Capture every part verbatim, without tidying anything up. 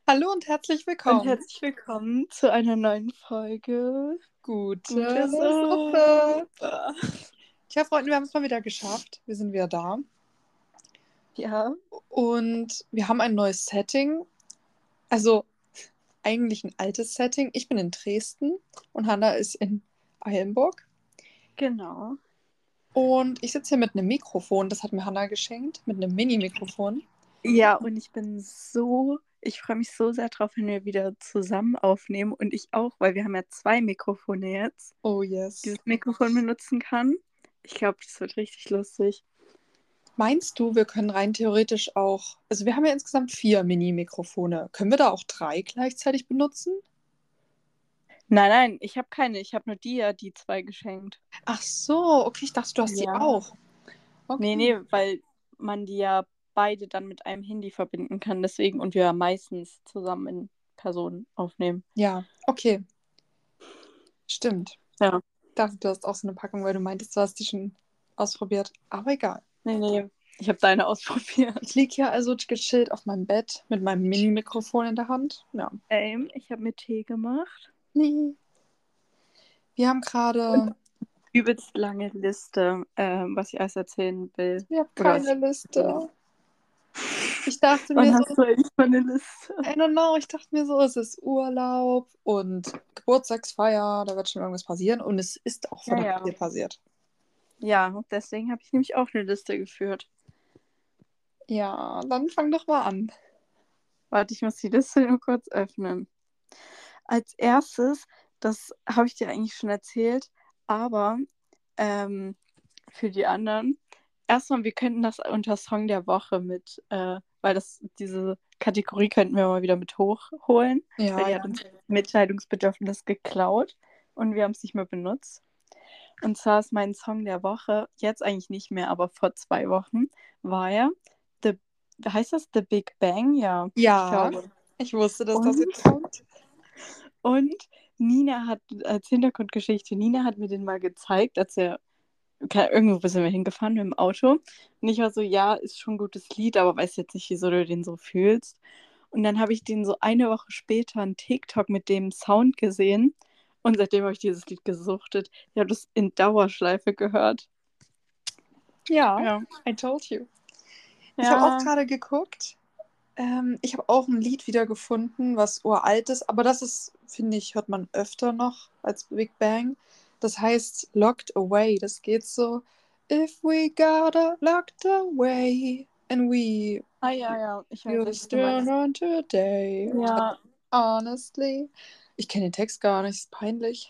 Hallo und herzlich Und willkommen. herzlich willkommen zu einer neuen Folge Gute Gute Suppe. Suppe. Tja, Freunde, wir haben es mal wieder geschafft. Wir sind wieder da. Ja, Und wir haben ein neues Setting. Also eigentlich ein altes Setting. Ich bin in Dresden und Hanna ist in Eilenburg. genau. Und ich sitze hier mit einem Mikrofon. Das hat mir Hanna geschenkt. Mit einem Mini-Mikrofon. Ja, und ich bin so, ich freue mich so sehr drauf, wenn wir wieder zusammen aufnehmen und ich auch, weil wir haben ja zwei Mikrofone jetzt, Oh yes. dieses Mikrofon benutzen kann. Ich glaube, das wird richtig lustig. Meinst du, wir können rein theoretisch auch. Also wir haben ja insgesamt vier Mini-Mikrofone. Können wir da auch drei gleichzeitig benutzen? Nein, nein, ich habe keine, ich habe nur dir die zwei geschenkt. Ach so, okay, ich dachte, du hast die Ja. auch. Nee, Okay. nee, weil man die ja beide dann mit einem Handy verbinden kann, deswegen und wir ja meistens zusammen in Person aufnehmen. Ja, okay. Stimmt. Ja. Ich dachte, du hast auch so eine Packung, weil du meintest, du hast die schon ausprobiert. Aber egal. Nee, nee, ich habe deine Ich ausprobiert. liege hier also gechillt auf meinem Bett mit meinem Mini-Mikrofon in der Hand. Ja. Ähm, ich habe mir Tee gemacht. Nee. Wir haben Und gerade. übelst lange Liste, ähm, was ich alles erzählen will. Ich habe Oder was keine ich. Liste. Ich dachte mir Wann so, hast du eigentlich mal eine Liste? I don't know, ich dachte mir so, es ist Urlaub und Geburtstagsfeier, da wird schon irgendwas passieren und es ist auch Ja, verdammt ja. viel passiert. Ja, deswegen habe ich nämlich auch eine Liste geführt. Ja, dann fang doch mal an. Warte, ich muss die Liste nur kurz öffnen. Als erstes, das habe ich dir eigentlich schon erzählt, aber ähm, für die anderen, erstmal, wir könnten das unter Song der Woche mit, äh, weil das, diese Kategorie könnten wir mal wieder mit hochholen, weil Ja, die ja. hat uns Mitteilungsbedürfnis geklaut und wir haben es nicht mehr benutzt. Und zwar ist mein Song der Woche, jetzt eigentlich nicht mehr, aber vor zwei Wochen, war ja The, heißt das The Big Bang? Ja, ich Ja, glaube. ich wusste, dass das Und jetzt kommt. Und Nina hat, als Hintergrundgeschichte, Nina hat mir den mal gezeigt, als er, ke- irgendwo sind wir hingefahren mit dem Auto. Und ich war so, ja, ist schon ein gutes Lied, aber weiß jetzt nicht, wieso du den so fühlst. Und dann habe ich den so eine Woche später einen TikTok mit dem Sound gesehen. Und seitdem habe ich dieses Lied gesuchtet. Ich habe das in Dauerschleife gehört. Ja, Ja. I told you. Ich habe auch Ja. gerade geguckt. Ähm, ich habe auch ein Lied wieder gefunden, was uralt ist, aber das ist, finde ich, hört man öfter noch als Big Bang. Das heißt Locked Away. Das geht so: If we got her locked away and we Ah, ja, ja. Ich weiß, was used du to meinst. run today. Ja. Honestly. Ich kenne den Text gar nicht, ist peinlich.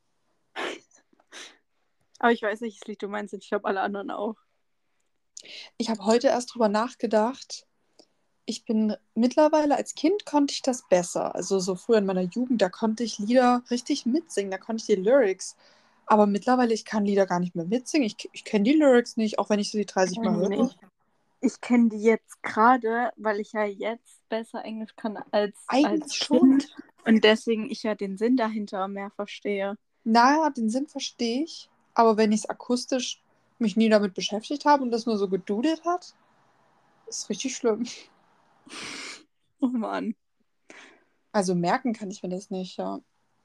Aber ich weiß, welches Lied du meinst und ich glaube, alle anderen auch. Ich habe heute erst drüber nachgedacht. Ich bin mittlerweile, als Kind konnte ich das besser. Also so früher in meiner Jugend, da konnte ich Lieder richtig mitsingen, da konnte ich die Lyrics. Aber mittlerweile, ich kann Lieder gar nicht mehr mitsingen. Ich, ich kenne die Lyrics nicht, auch wenn ich sie dreißig Mal höre. Nicht. Ich kenne die jetzt gerade, weil ich ja jetzt besser Englisch kann als Eigentlich als schon. Kind und deswegen ich ja den Sinn dahinter mehr verstehe. Naja, den Sinn verstehe ich. Aber wenn ich es akustisch mich nie damit beschäftigt habe und das nur so gedudelt hat, ist richtig schlimm. Oh Mann. Also merken kann ich mir das nicht, ja.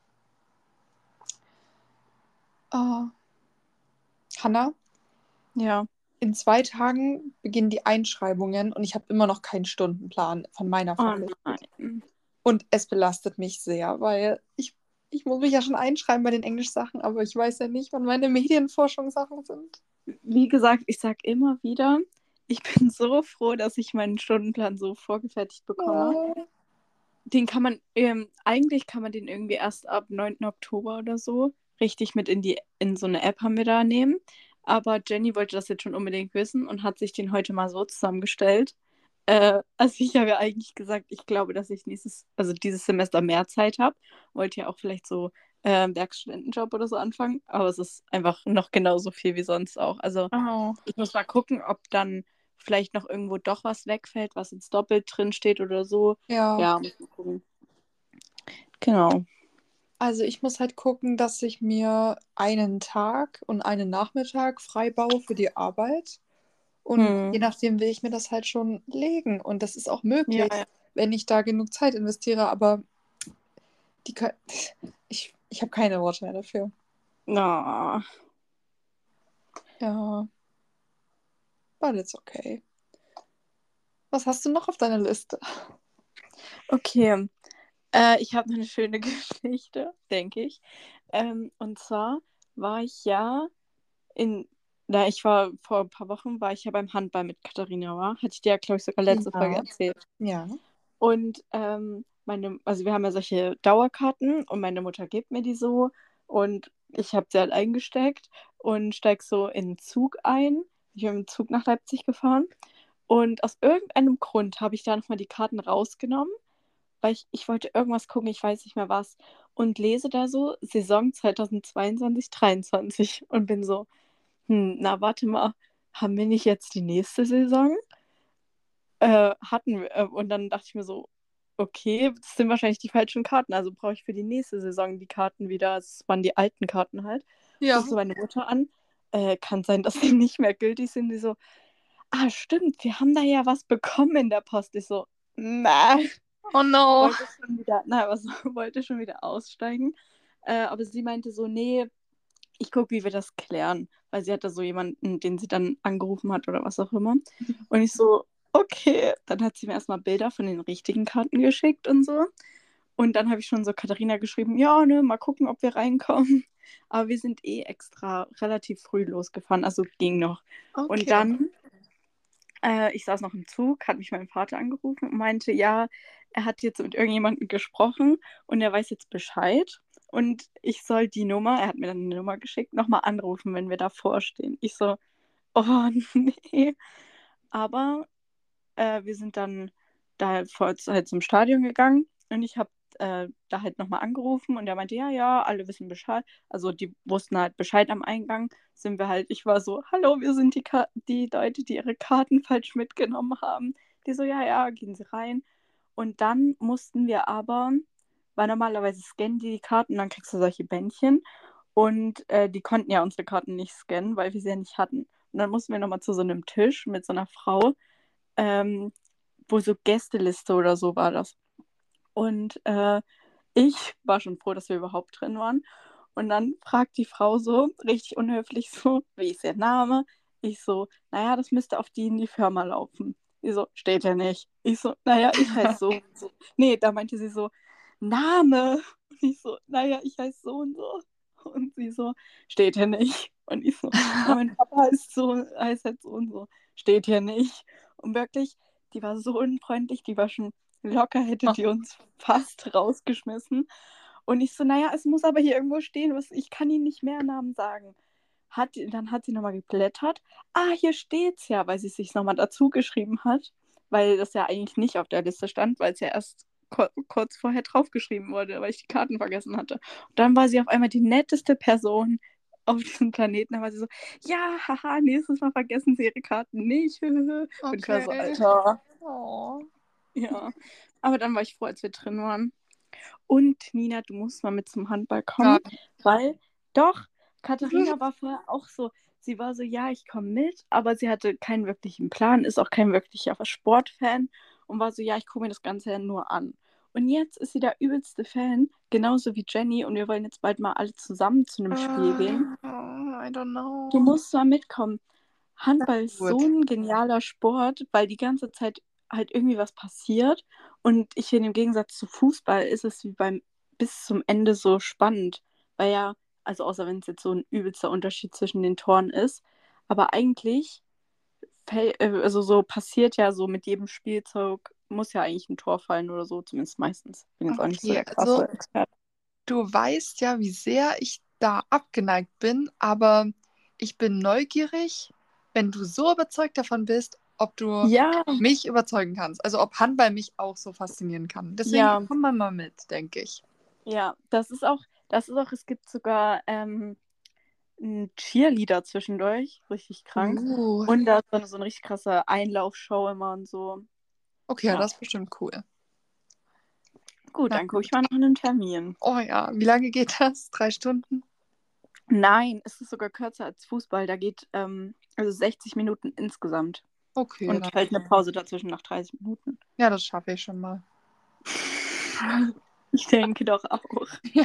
Ah, Hanna, Ja. in zwei Tagen beginnen die Einschreibungen und ich habe immer noch keinen Stundenplan von meiner Oh Fakultät. nein. Und es belastet mich sehr, weil ich, ich muss mich ja schon einschreiben bei den Englischsachen, aber ich weiß ja nicht, wann meine Medienforschungssachen sind. Wie gesagt, ich sag immer wieder, ich bin so froh, dass ich meinen Stundenplan so vorgefertigt bekomme. Oh, Den kann man, ähm, eigentlich kann man den irgendwie erst ab neunten Oktober oder so richtig mit in die, in so eine App haben wir da nehmen. Aber Jenny wollte das jetzt schon unbedingt wissen und hat sich den heute mal so zusammengestellt. Äh, also ich habe ja eigentlich gesagt, ich glaube, dass ich nächstes, also dieses Semester mehr Zeit habe. Wollte ja auch vielleicht so äh, einen Werkstudentenjob oder so anfangen, aber es ist einfach noch genauso viel wie sonst auch. Also oh. ich muss mal gucken, ob dann vielleicht noch irgendwo doch was wegfällt, was jetzt doppelt drin steht oder so. Ja, Ja, muss mal gucken. Genau. also ich muss halt gucken, dass ich mir einen Tag und einen Nachmittag frei baue für die Arbeit. Und je Hm. nachdem will ich mir das halt schon legen. Und das ist auch Ja, möglich. ja. wenn ich da genug Zeit investiere, aber die können, ich, ich habe keine Worte mehr dafür. Na, Ja, but it's okay. Was hast du noch auf deiner Liste? okay. Äh, ich habe eine schöne Geschichte, denke ich. Ähm, und zwar war ich ja in, na, ich war vor ein paar Wochen, war ich ja beim Handball mit Katharina, war. Hatte ich dir ja, glaube ich, sogar letzte Folge Ja. erzählt. Ja. Und ähm, meine, also wir haben ja solche Dauerkarten und meine Mutter gibt mir die so und ich habe sie halt eingesteckt und steig so in den Zug ein. Ich bin mit dem Zug nach Leipzig gefahren und aus irgendeinem Grund habe ich da nochmal die Karten rausgenommen, weil ich, ich wollte irgendwas gucken, ich weiß nicht mehr was und lese da so Saison zweitausendzweiundzwanzig dreiundzwanzig und bin so, hm, na warte mal, haben wir nicht jetzt die nächste Saison? Äh, hatten wir, äh, und dann dachte ich mir so, okay, das sind wahrscheinlich die falschen Karten, also brauche ich für die nächste Saison die Karten wieder. Es waren die alten Karten halt. Ich Ja. rufe so meine Mutter an, äh, kann sein, dass die nicht mehr gültig sind. Die so, ah, stimmt, wir haben da ja was bekommen in der Post. Ich so, na, Oh no. wollte schon wieder, na, was, wollte schon wieder aussteigen. Äh, aber sie meinte so, nee, ich gucke, wie wir das klären. Weil sie hatte so jemanden, den sie dann angerufen hat oder was auch immer. Und ich so, okay. Dann hat sie mir erstmal Bilder von den richtigen Karten geschickt und so. Und dann habe ich schon so Katharina geschrieben, ja, ne, mal gucken, ob wir reinkommen. Aber wir sind eh extra relativ früh losgefahren, also ging noch. Okay. Und dann, äh, ich saß noch im Zug, hat mich mein Vater angerufen und meinte, ja, er hat jetzt mit irgendjemandem gesprochen und er weiß jetzt Bescheid. Und ich soll die Nummer, er hat mir dann eine Nummer geschickt, nochmal anrufen, wenn wir davor stehen. Ich so, oh nee. Aber äh, wir sind dann da vor, halt zum Stadion gegangen und ich habe äh, da halt nochmal angerufen und er meinte, ja, ja, alle wissen Bescheid. Also die wussten halt Bescheid am Eingang. Sind wir halt, ich war so, hallo, wir sind die, Ka die Leute, die ihre Karten falsch mitgenommen haben. Die so, ja, ja, gehen Sie rein. Und dann mussten wir aber, weil normalerweise scannen die die Karten, dann kriegst du solche Bändchen. Und äh, die konnten ja unsere Karten nicht scannen, weil wir sie ja nicht hatten. Und dann mussten wir nochmal zu so einem Tisch mit so einer Frau, ähm, wo so Gästeliste oder so war das. Und äh, ich war schon froh, dass wir überhaupt drin waren. Und dann fragt die Frau so, richtig unhöflich so, wie ist ihr Name? Ich so, naja, das müsste auf die in die Firma laufen. Sie so, steht ja nicht. Ich so, naja, ich heiße so und so. Nee, da meinte sie so, Name. Und ich so, naja, ich heiße so und so. Und sie so, steht ja nicht. Und ich so, ja, mein Papa heißt so, heißt halt so und so. Steht ja nicht. Und wirklich, die war so unfreundlich, die war schon locker, hätte die uns fast rausgeschmissen. Und ich so, naja, es muss aber hier irgendwo stehen, was, ich kann Ihnen nicht mehr Namen sagen. Hat, dann hat sie nochmal geblättert. Ah, hier steht's ja, weil sie es sich nochmal dazu geschrieben hat, weil das ja eigentlich nicht auf der Liste stand, weil es ja erst kur kurz vorher draufgeschrieben wurde, weil ich die Karten vergessen hatte. Und dann war sie auf einmal die netteste Person auf diesem Planeten. Dann war sie so, ja, haha, nächstes Mal vergessen Sie Ihre Karten nicht. Und ich war so, Okay. Alter. Oh. Ja. Aber dann war ich froh, als wir drin waren. Und Nina, du musst mal mit zum Handball kommen, Ja. weil doch, Katharina war vorher auch so, sie war so, ja, ich komme mit, aber sie hatte keinen wirklichen Plan, ist auch kein wirklicher Sportfan und war so, ja, ich gucke mir das Ganze ja nur an. Und jetzt ist sie der übelste Fan, genauso wie Jenny, und wir wollen jetzt bald mal alle zusammen zu einem Spiel gehen. Uh, I don't know. Du musst mal mitkommen. Handball ist so Gut. ein genialer Sport, weil die ganze Zeit halt irgendwie was passiert. Und ich finde, im Gegensatz zu Fußball ist es wie beim bis zum Ende so spannend. Weil ja, also außer wenn es jetzt so ein übelster Unterschied zwischen den Toren ist. Aber eigentlich, fäll- äh, also so passiert ja so mit jedem Spielzug, muss ja eigentlich ein Tor fallen oder so, zumindest meistens. Bin jetzt auch nicht so Okay, der also krasse Experte. du weißt ja, wie sehr ich da abgeneigt bin, aber ich bin neugierig, wenn du so überzeugt davon bist, ob du Ja, mich überzeugen kannst. Also ob Handball mich auch so faszinieren kann. Deswegen ja, komm mal mal mit, denke ich. ja. Das ist auch, das ist auch, es gibt sogar ähm, ein Cheerleader zwischendurch, richtig krank. Uh, Und da ist dann so eine richtig krasse Einlaufshow immer und so. okay, ja, Ja, das ist bestimmt cool. gut, Na dann gucke ich gut. mal nach einem Termin. Oh ja, wie lange geht das? Drei Stunden? Nein, es ist sogar kürzer als Fußball. Da geht ähm, also sechzig Minuten insgesamt. Okay, Und dann. halt eine Pause dazwischen nach dreißig Minuten. Ja, das schaffe ich schon mal. Ich denke doch auch. Ja.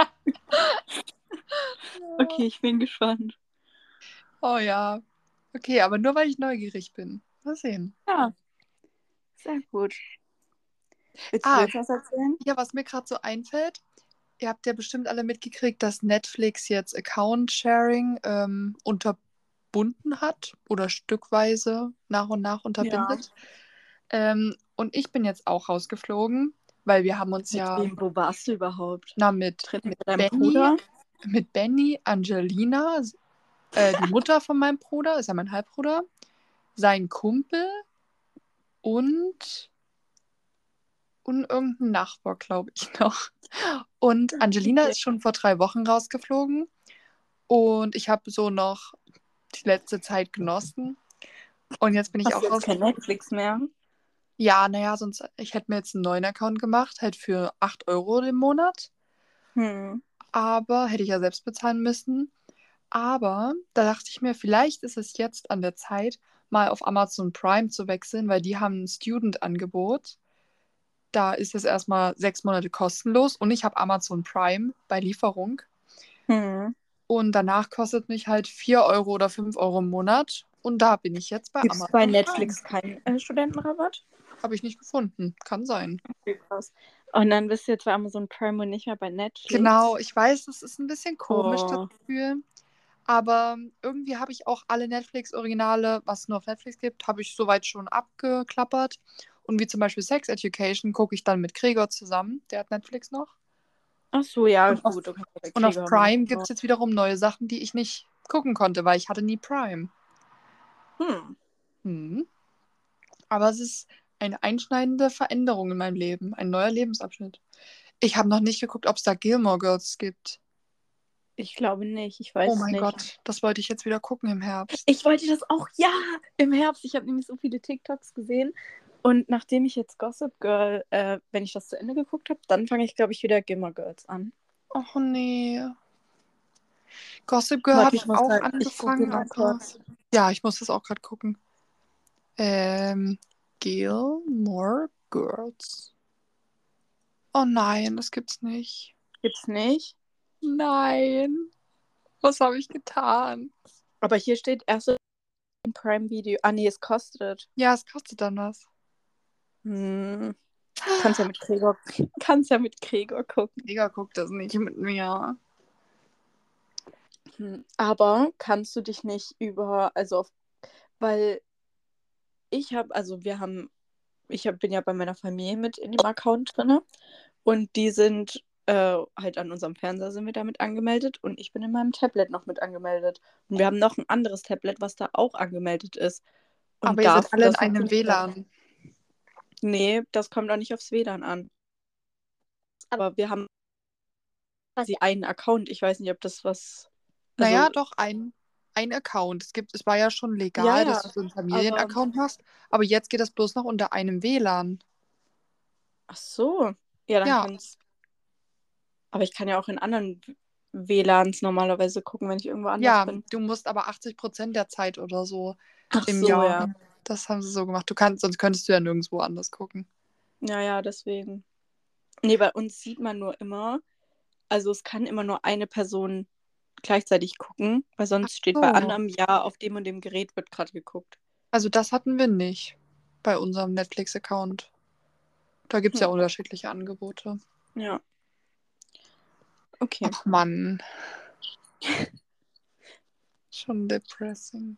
Okay, ich bin gespannt. Oh ja. Okay, aber nur weil ich neugierig bin. Mal sehen. Ja, sehr gut. Willst du Ah, jetzt was erzählen? ja, was mir gerade so einfällt, ihr habt ja bestimmt alle mitgekriegt, dass Netflix jetzt Account-Sharing ähm, unterbunden hat oder stückweise nach und nach Ja. unterbindet. Ähm, und ich bin jetzt auch rausgeflogen, weil wir haben uns Mit ja wem? Wo warst du überhaupt? na, mit, Drin mit mit deinem Benny, Bruder? mit Benny, Angelina, äh, die Mutter von meinem Bruder, ist ja mein Halbbruder, sein Kumpel und, und irgendein Nachbar, glaube ich noch. Und Angelina Okay. ist schon vor drei Wochen rausgeflogen und ich habe so noch die letzte Zeit genossen. Und jetzt bin ich Hast du auch jetzt kein rausgeflogen. Netflix mehr? Ja, naja, sonst, ich hätte mir jetzt einen neuen Account gemacht, halt für acht Euro im Monat. Hm. Aber hätte ich ja selbst bezahlen müssen. Aber da dachte ich mir, vielleicht ist es jetzt an der Zeit, mal auf Amazon Prime zu wechseln, weil die haben ein Student-Angebot. Da ist es erstmal sechs Monate kostenlos und ich habe Amazon Prime bei Lieferung. Hm. Und danach kostet mich halt vier Euro oder fünf Euro im Monat. Und da bin ich jetzt bei Gibt es bei Amazon Prime. Netflix keinen äh, Studentenrabatt? Habe ich nicht gefunden. Kann sein. Okay, krass. Und dann bist du jetzt bei Amazon Prime und nicht mehr bei Genau, Netflix. ich weiß, das ist ein bisschen komisch, das Oh. Gefühl. Aber irgendwie habe ich auch alle Netflix-Originale, was es nur auf Netflix gibt, habe ich soweit schon abgeklappert. Und wie zum Beispiel Sex Education gucke ich dann mit Gregor zusammen. Der hat Netflix noch. Ach so, ja, Und auf, gut, du kannst ja bei und auf Krieger mal. Prime gibt es jetzt wiederum neue Sachen, die ich nicht gucken konnte, weil ich hatte nie Prime. Hm. Hm. Aber es ist eine einschneidende Veränderung in meinem Leben, ein neuer Lebensabschnitt. Ich habe noch nicht geguckt, ob es da Gilmore Girls gibt. Ich glaube nicht, ich Oh weiß es mein nicht. Gott, das wollte ich jetzt wieder gucken im Herbst. Ich wollte das auch, ja, im Herbst. Ich habe nämlich so viele TikToks gesehen. Und nachdem ich jetzt Gossip Girl, äh, wenn ich das zu Ende geguckt habe, dann fange ich, glaube ich, wieder Gilmore Girls an. Och nee. Gossip Girl habe Warte, ich ich muss auch halt, ich google angefangen, mal aber kurz. ja, ich muss das auch gerade gucken. Ähm, Gilmore Girls. Oh nein, das gibt's nicht. Gibt's nicht. Nein. Was habe ich getan? Aber hier steht erste Prime Video. Ah, nee, es kostet. Ja, es kostet dann was. Hm. Kannst ja mit Gregor, kannst ja mit Gregor gucken. Digga, guck das nicht mit mir. Hm. Aber kannst du dich nicht über, also auf, weil ich habe, also wir haben, ich hab, bin ja bei meiner Familie mit in dem Account drin und die sind äh, halt an unserem Fernseher sind wir damit angemeldet und ich bin in meinem Tablet noch mit angemeldet. Und wir haben noch ein anderes Tablet, was da auch angemeldet ist. Aber Und ihr seid darf, alle in das einem funktioniert dann. W L A N. Nee, das kommt auch nicht aufs W L A N an. Aber wir haben quasi einen Account. Ich weiß nicht, ob das was. Naja, Also, doch, ein, ein Account. Es gibt, es war ja schon ja, legal, dass ja. du so einen Aber, Familienaccount machst, aber jetzt geht das bloß noch unter einem W L A N. ach so. Ja, dann Ja, kann's. Aber ich kann ja auch in anderen W L A Ns normalerweise gucken, wenn ich irgendwo anders ja, bin. du musst aber achtzig Prozent der Zeit oder so Ach im so, Jahr. ja. Das haben sie so gemacht. Du kannst, sonst könntest du ja nirgendwo anders gucken. Ja, ja, deswegen. Nee, bei uns sieht man nur immer, also es kann immer nur eine Person gleichzeitig gucken, weil sonst steht bei So. anderem, ja, auf dem und dem Gerät wird gerade geguckt. Also das hatten wir nicht bei unserem Netflix-Account. Da gibt es ja Hm. unterschiedliche Angebote. Ja. Okay. Ach Mann. Schon depressing.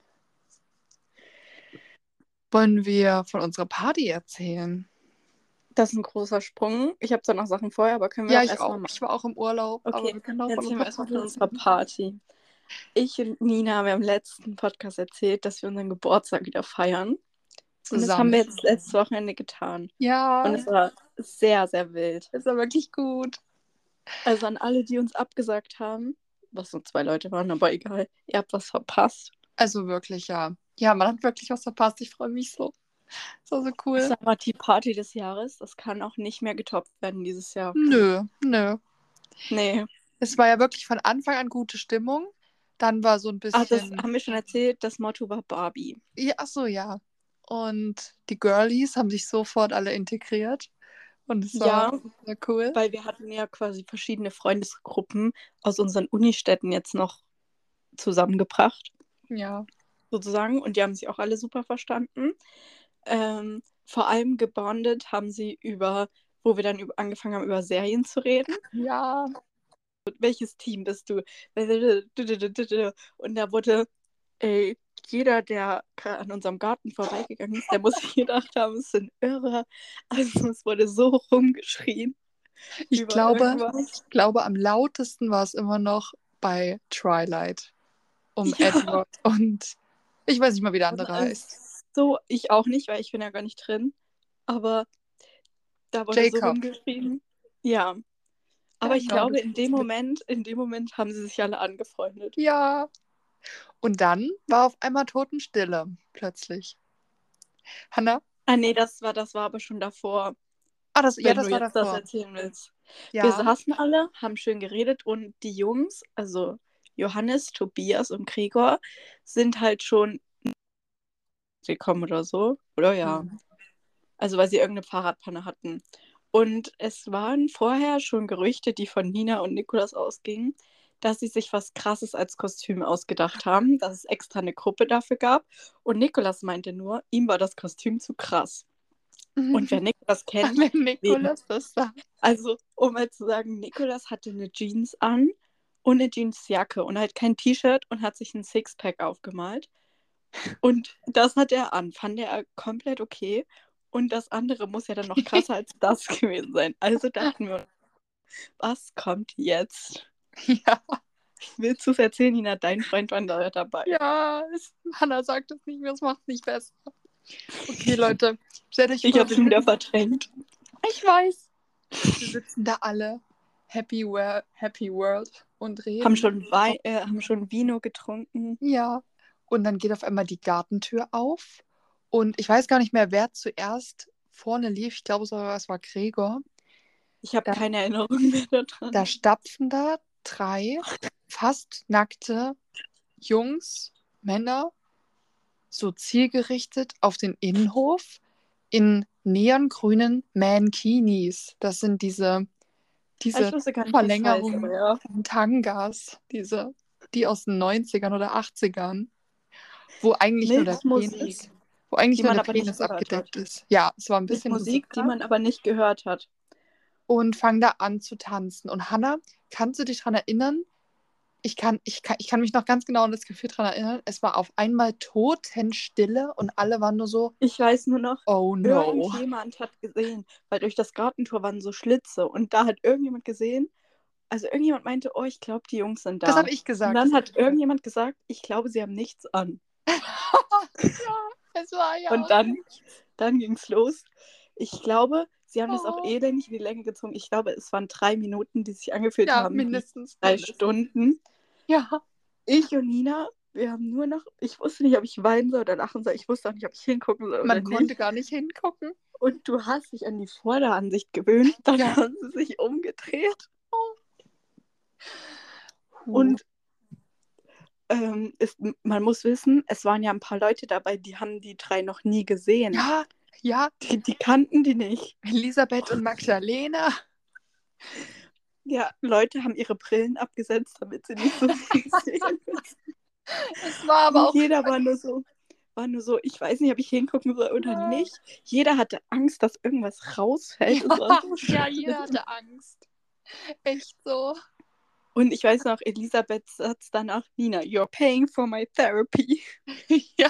Wollen wir von unserer Party erzählen? Das ist ein großer Sprung. Ich habe zwar noch Sachen vorher, aber können wir Ja, auch ich erstmal auch. machen. Ich war auch im Urlaub, aber Okay, wir können auch von erzählen wir unserer erstmal Party von unserer erzählen. Party. Ich und Nina haben ja im letzten Podcast erzählt, dass wir unseren Geburtstag wieder feiern. Und das haben Zusammen. wir jetzt letztes Wochenende getan. Ja, Und es war sehr, sehr wild. ist ja wirklich gut. Also an alle, die uns abgesagt haben, was nur zwei Leute waren, aber egal, ihr habt was verpasst. Also wirklich, ja. Ja, man hat wirklich was verpasst. Ich freue mich so. So, so Es cool. war die Party des Jahres. Das kann auch nicht mehr getoppt werden dieses Jahr. Nö, nö. Nee. Es war ja wirklich von Anfang an gute Stimmung. Dann war so ein Ah, das bisschen. haben wir schon erzählt. Das Motto war Barbie. Ja, ach so, ja. Und die Girlies haben sich sofort alle integriert. Und es war Ja, sehr cool. weil wir hatten ja quasi verschiedene Freundesgruppen aus unseren Unistädten jetzt noch zusammengebracht, Ja. sozusagen. Und die haben sich auch alle super verstanden. Ähm, vor allem gebondet haben sie über, wo wir dann über, angefangen haben, über Serien zu reden. Ja. Welches Team bist du? Und da wurde, ey, jeder, der an unserem Garten vorbeigegangen ist, der muss sich gedacht haben, es sind Irre. Also es wurde so rumgeschrien Ich über glaube, irgendwas. ich glaube, am lautesten war es immer noch bei Twilight. Um Ja, Edward und ich weiß nicht mal, wie der also, andere also heißt. so, ich auch nicht, weil ich bin ja gar nicht drin. Aber da wurde so Jacob. rumgeschrien. Ja. Aber Ja, ich genau. glaube, Das in dem Moment, in dem Moment haben sie sich alle angefreundet. ja. Und dann war auf einmal Totenstille plötzlich. Hannah? Ah, nee, das war, das war aber schon davor, Ah, das, ja, wenn du das war jetzt das davor. erzählen willst. Wir Ja. saßen alle, haben schön geredet und die Jungs, also Johannes, Tobias und Gregor, sind halt schon gekommen oder so. Oder ja. Mhm. Also weil sie irgendeine Fahrradpanne hatten. Und es waren vorher schon Gerüchte, die von Nina und Nikolas ausgingen, dass sie sich was Krasses als Kostüm ausgedacht haben, dass es extra eine Gruppe dafür gab. Und Nikolas meinte nur, ihm war das Kostüm zu krass. Und wer Nikolas kennt, Wenn wem. Nikolas das sagt. Also, um mal zu sagen, Nikolas hatte eine Jeans an und eine Jeansjacke und halt kein T-Shirt und hat sich ein Sixpack aufgemalt. Und das hat er an, fand er komplett okay. Und das andere muss ja dann noch krasser als das gewesen sein. Also dachten wir, was kommt jetzt? Ja. Willst du es erzählen, Nina? Dein Freund war da dabei. Ja, es, Hannah sagt es nicht mehr, es macht es nicht besser. Okay, Leute, stellt euch Ich vor, habe wir schon wieder sitzen, verdrängt. ich weiß, wir sitzen da alle, Happy, Well, Happy World und Haben reden. schon, Wei äh, haben schon Vino getrunken. Ja, und dann geht auf einmal die Gartentür auf und ich weiß gar nicht mehr, wer zuerst vorne lief. Ich glaube sogar, es war Gregor. Ich habe Da, keine Erinnerung mehr da daran. stapfen da drei fast nackte Jungs, Männer, so zielgerichtet auf den Innenhof in neongrünen Mankinis. Das sind diese, Ah, ich diese wusste gar nicht, wie es heißt, aber Verlängerungen ja. von Tangas, diese, die aus den neunzigern oder achtzigern, wo eigentlich nur der Mit Penis, Musik, wo eigentlich die nur man der aber nicht Penis gehört hat. abgedeckt ist. Ja, es war ein Mit bisschen Musik, Musik die da. man aber nicht gehört hat. Und fangen da an zu tanzen. Und Hannah, kannst du dich daran erinnern? Ich kann, ich, kann, ich kann mich noch ganz genau an das Gefühl daran erinnern. Es war auf einmal Totenstille und alle waren nur so, Ich weiß nur noch, oh no. irgendjemand hat gesehen, weil durch das Gartentor waren so Schlitze und da hat irgendjemand gesehen, also irgendjemand meinte, oh, ich glaube, die Jungs sind Das habe da. ich Und gesagt. Das dann hab ich hat gesagt. irgendjemand gesagt, ich glaube, sie haben nichts an. Ja, es war ja Und auch dann, nicht. dann ging es los. Ich glaube, sie haben das auch Oh. elendig in die Länge gezogen. Ich glaube, es waren drei Minuten, die sich angefühlt Ja, haben wie mindestens. drei mindestens. Stunden. Ja. Ich und Nina, wir haben nur noch, ich wusste nicht, ob ich weinen soll oder lachen soll. Ich wusste auch nicht, ob ich hingucken soll oder Man konnte nicht. gar nicht hingucken. Und du hast dich an die Vorderansicht gewöhnt, dann Ja. haben sie sich umgedreht. Huh. Und ähm, ist, man muss wissen, es waren ja ein paar Leute dabei, die haben die drei noch nie gesehen. Ja, ja. Die, die kannten die nicht. Elisabeth und Magdalena. Ja, Leute haben ihre Brillen abgesetzt, damit sie nicht so viel sehen müssen. Es war aber Und auch. jeder war nur so, war nur so, ich weiß nicht, ob ich hingucken soll oder Ja. nicht. Jeder hatte Angst, dass irgendwas rausfällt. Es war Ja, so ja, schlimm. jeder hatte Angst. Echt so. Und ich weiß noch, Elisabeth sagt danach, Nina, you're paying for my therapy. Ja.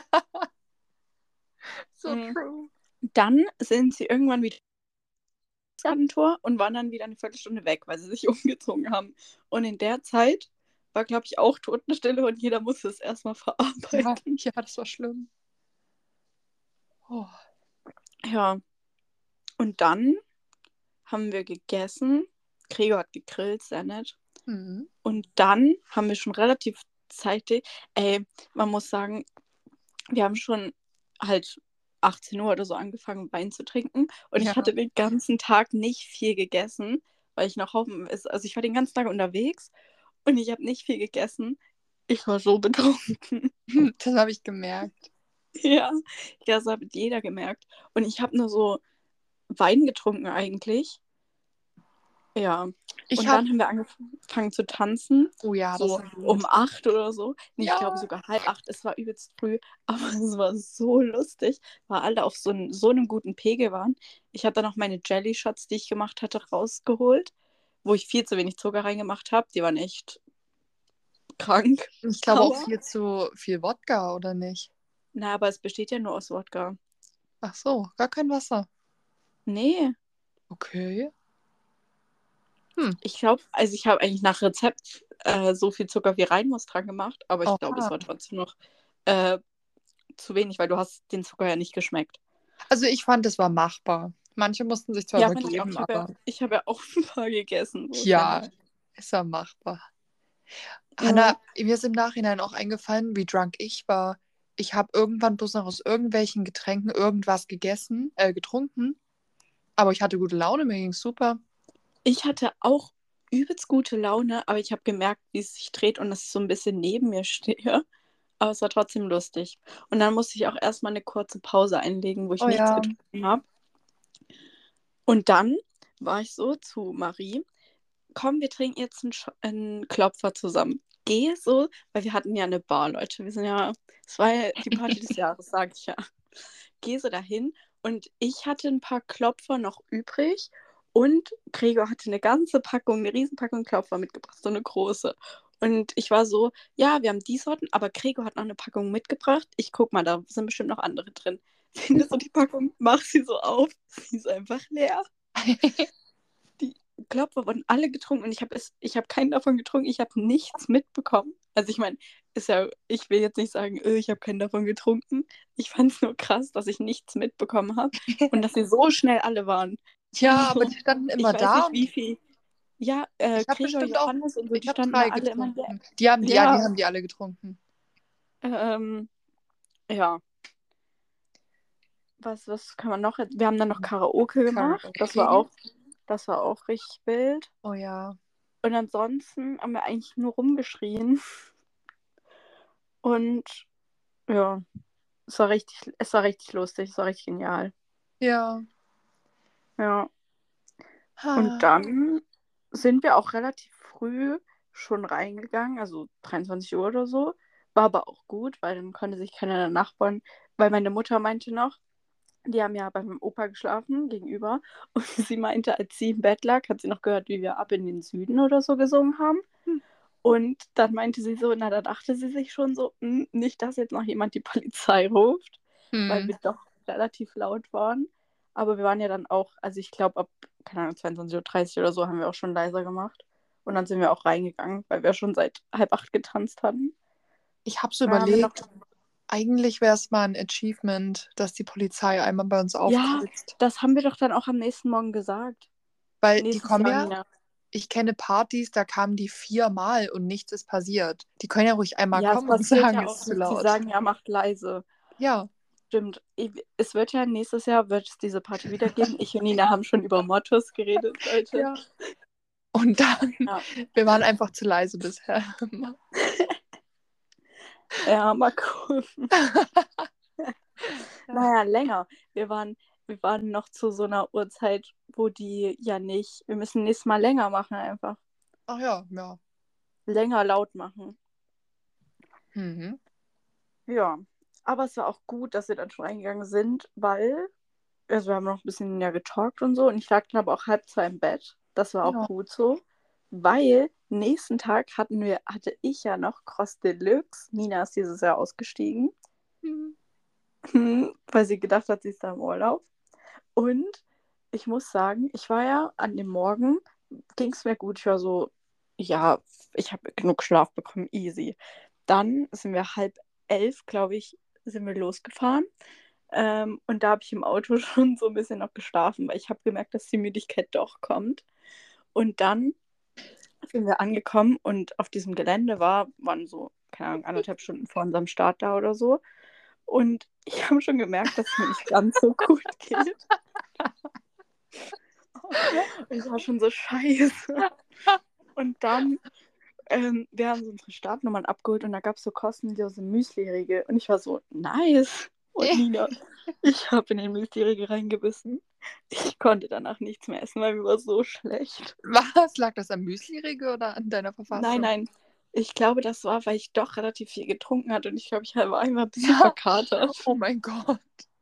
So Mhm. true. Dann sind sie irgendwann wieder ins Gartentor und waren dann wieder eine Viertelstunde weg, weil sie sich umgezogen haben. Und in der Zeit war, glaube ich, auch Totenstille und jeder musste es erstmal Ja, verarbeiten. ja, das war schlimm. Oh. Ja, und dann haben wir gegessen. Gregor hat gegrillt, sehr nett. Mhm. Und dann haben wir schon relativ zeitig, ey, man muss sagen, wir haben schon halt achtzehn Uhr oder so angefangen, Wein zu trinken. Und Ja. ich hatte den ganzen Tag nicht viel gegessen, weil ich noch hoffen, also ich war den ganzen Tag unterwegs und ich habe nicht viel gegessen. Ich war so betrunken. Das habe ich gemerkt. Ja, ja, das hat jeder gemerkt. Und ich habe nur so Wein getrunken eigentlich. Ja. Ich Und habe, dann haben wir angefangen zu tanzen. oh ja, das So war um gut. acht oder so. Nee, ich glaube Ja, sogar halb acht. Es war übelst früh. Aber es war so lustig, weil alle auf so, ein, so einem guten Pegel waren. Ich habe dann noch meine Jelly-Shots, die ich gemacht hatte, rausgeholt, wo ich viel zu wenig Zucker reingemacht habe. Die waren echt krank. ich glaube auch Aber, viel zu viel Wodka, oder nicht? na, aber es besteht ja nur aus Wodka. Ach so, gar kein Wasser. Nee, Okay. Hm. ich glaube, also ich habe eigentlich nach Rezept äh, so viel Zucker wie rein muss dran gemacht, aber ich glaube, es Oha. war trotzdem noch äh, zu wenig, weil du hast den Zucker ja nicht geschmeckt. Also ich fand, es war machbar. Manche mussten sich zwar Ja, fand ich auch. übergeben, Ich habe ja, aber ich hab ja auch ein paar gegessen, so ist ja ja, nicht. es war machbar. Ja. Hanna, mir ist im Nachhinein auch eingefallen, wie drunk ich war. Ich habe irgendwann bloß noch aus irgendwelchen Getränken irgendwas gegessen, äh, getrunken. Aber ich hatte gute Laune, mir ging's super. Ich hatte auch übelst gute Laune, aber ich habe gemerkt, wie es sich dreht und dass ich so ein bisschen neben mir stehe. Aber es war trotzdem lustig. Und dann musste ich auch erstmal eine kurze Pause einlegen, wo ich Oh nichts ja. getrunken habe. Und dann war ich so zu Marie, komm, wir trinken jetzt einen, Sch- einen Klopfer zusammen. Gehe so, weil wir hatten ja eine Bar, Leute. Wir sind ja, es war ja die Party des Jahres, sage ich ja. Gehe so dahin und ich hatte ein paar Klopfer noch übrig und Gregor hatte eine ganze Packung, eine Riesenpackung Klopfer mitgebracht, so eine große. Und ich war so, ja, wir haben die Sorten, aber Gregor hat noch eine Packung mitgebracht. Ich guck mal, da sind bestimmt noch andere drin. Finde so die Packung, mach sie so auf, sie ist einfach leer. Die Klopfer wurden alle getrunken und ich habe es, ich habe keinen davon getrunken, ich habe nichts mitbekommen. Also ich meine, ist ja, ich will jetzt nicht sagen, äh, ich habe keinen davon getrunken. Ich fand es nur krass, dass ich nichts mitbekommen habe und dass sie so schnell alle waren. Ja, aber Also, die standen ich immer weiß da nicht, wie und viel. Ja, äh, ich habe Gregor, bestimmt auch, Johannes und so, ich die habe standen da drei alle immer der. getrunken. Die haben, die, ja, die Ja, haben die alle getrunken. ähm, ja. Was, was kann man noch? Wir haben dann noch Karaoke gemacht. Das war Karaoke. auch, das war auch richtig wild. Oh ja. Und ansonsten haben wir eigentlich nur rumgeschrien. Und ja, es war richtig, es war richtig lustig, es war richtig genial. Ja. Ja. Und Ha. dann sind wir auch relativ früh schon reingegangen, also dreiundzwanzig Uhr oder so. War aber auch gut, weil dann konnte sich keiner der Nachbarn, weil meine Mutter meinte noch, die haben ja bei meinem Opa geschlafen gegenüber. Und sie meinte, als sie im Bett lag, hat sie noch gehört, wie wir Ab in den Süden oder so gesungen haben. Hm. Und dann meinte sie so, na, da dachte sie sich schon so, "Hm, nicht, dass jetzt noch jemand die Polizei ruft, weil Hm. wir doch relativ laut waren. Aber wir waren ja dann auch, also ich glaube, ab, keine Ahnung, zweiundzwanzig Uhr dreißig oder so haben wir auch schon leiser gemacht. Und dann sind wir auch reingegangen, weil wir schon seit halb acht getanzt hatten. Ich habe so Dann haben wir noch, überlegt, eigentlich wäre es mal ein Achievement, dass die Polizei einmal bei uns ja, aufkreuzt. das haben wir doch dann auch am nächsten Morgen gesagt. Weil die Nächstes kommen Jahr, ja, Nina. ich kenne Partys, da kamen die viermal und nichts ist passiert. Die können ja ruhig einmal Ja, es kommen und passiert sagen, ja es auch ist zu nicht. Die laut. sagen ja, macht leise. Ja. Stimmt. Es wird ja nächstes Jahr wird es diese Party wieder geben. Ich und Nina haben schon über Mottos geredet, Leute. Ja. Und dann, Ja, wir waren einfach zu leise bisher. ja mal gucken. Ja. Naja, länger. Wir waren, wir waren noch zu so einer Uhrzeit, wo die ja nicht. Wir müssen nächstes Mal länger machen, einfach. Ach ja, ja. Länger laut machen. Mhm. Ja. Aber es war auch gut, dass wir dann schon reingegangen sind, weil, also wir haben noch ein bisschen ja getalkt und so. Und ich lag dann aber auch halb zwei im Bett. Das war auch Ja. gut so. Weil nächsten Tag hatten wir, hatte ich ja noch Cross Deluxe. Nina ist dieses Jahr ausgestiegen, Mhm. weil sie gedacht hat, sie ist da im Urlaub. Und ich muss sagen, ich war ja an dem Morgen, ging es mir gut. Ich war so, ja, ich habe genug Schlaf bekommen, easy. Dann sind wir halb elf, glaube ich, sind wir losgefahren. Ähm, und da habe ich im Auto schon so ein bisschen noch geschlafen, weil ich habe gemerkt, dass die Müdigkeit doch kommt. Und dann sind wir angekommen und auf diesem Gelände war, waren so, keine Ahnung, anderthalb Stunden vor unserem Start da oder so. Und ich habe schon gemerkt, dass es mir nicht ganz so gut geht. Und ich war schon so scheiße. Und dann, ähm, wir haben so unsere Startnummern abgeholt und da gab es so kostenlose Müsli-Riegel. Und ich war so, nice. Und Nina, ich habe in den Müsli-Riegel reingebissen. Ich konnte danach nichts mehr essen, weil mir war so schlecht. Was? Lag das am Müsli-Riegel oder an deiner Nein, Verfassung? nein. Ich glaube, das war, weil ich doch relativ viel getrunken hatte und ich glaube, ich war einmal ein bisschen Ja. verkatert. Oh mein Gott.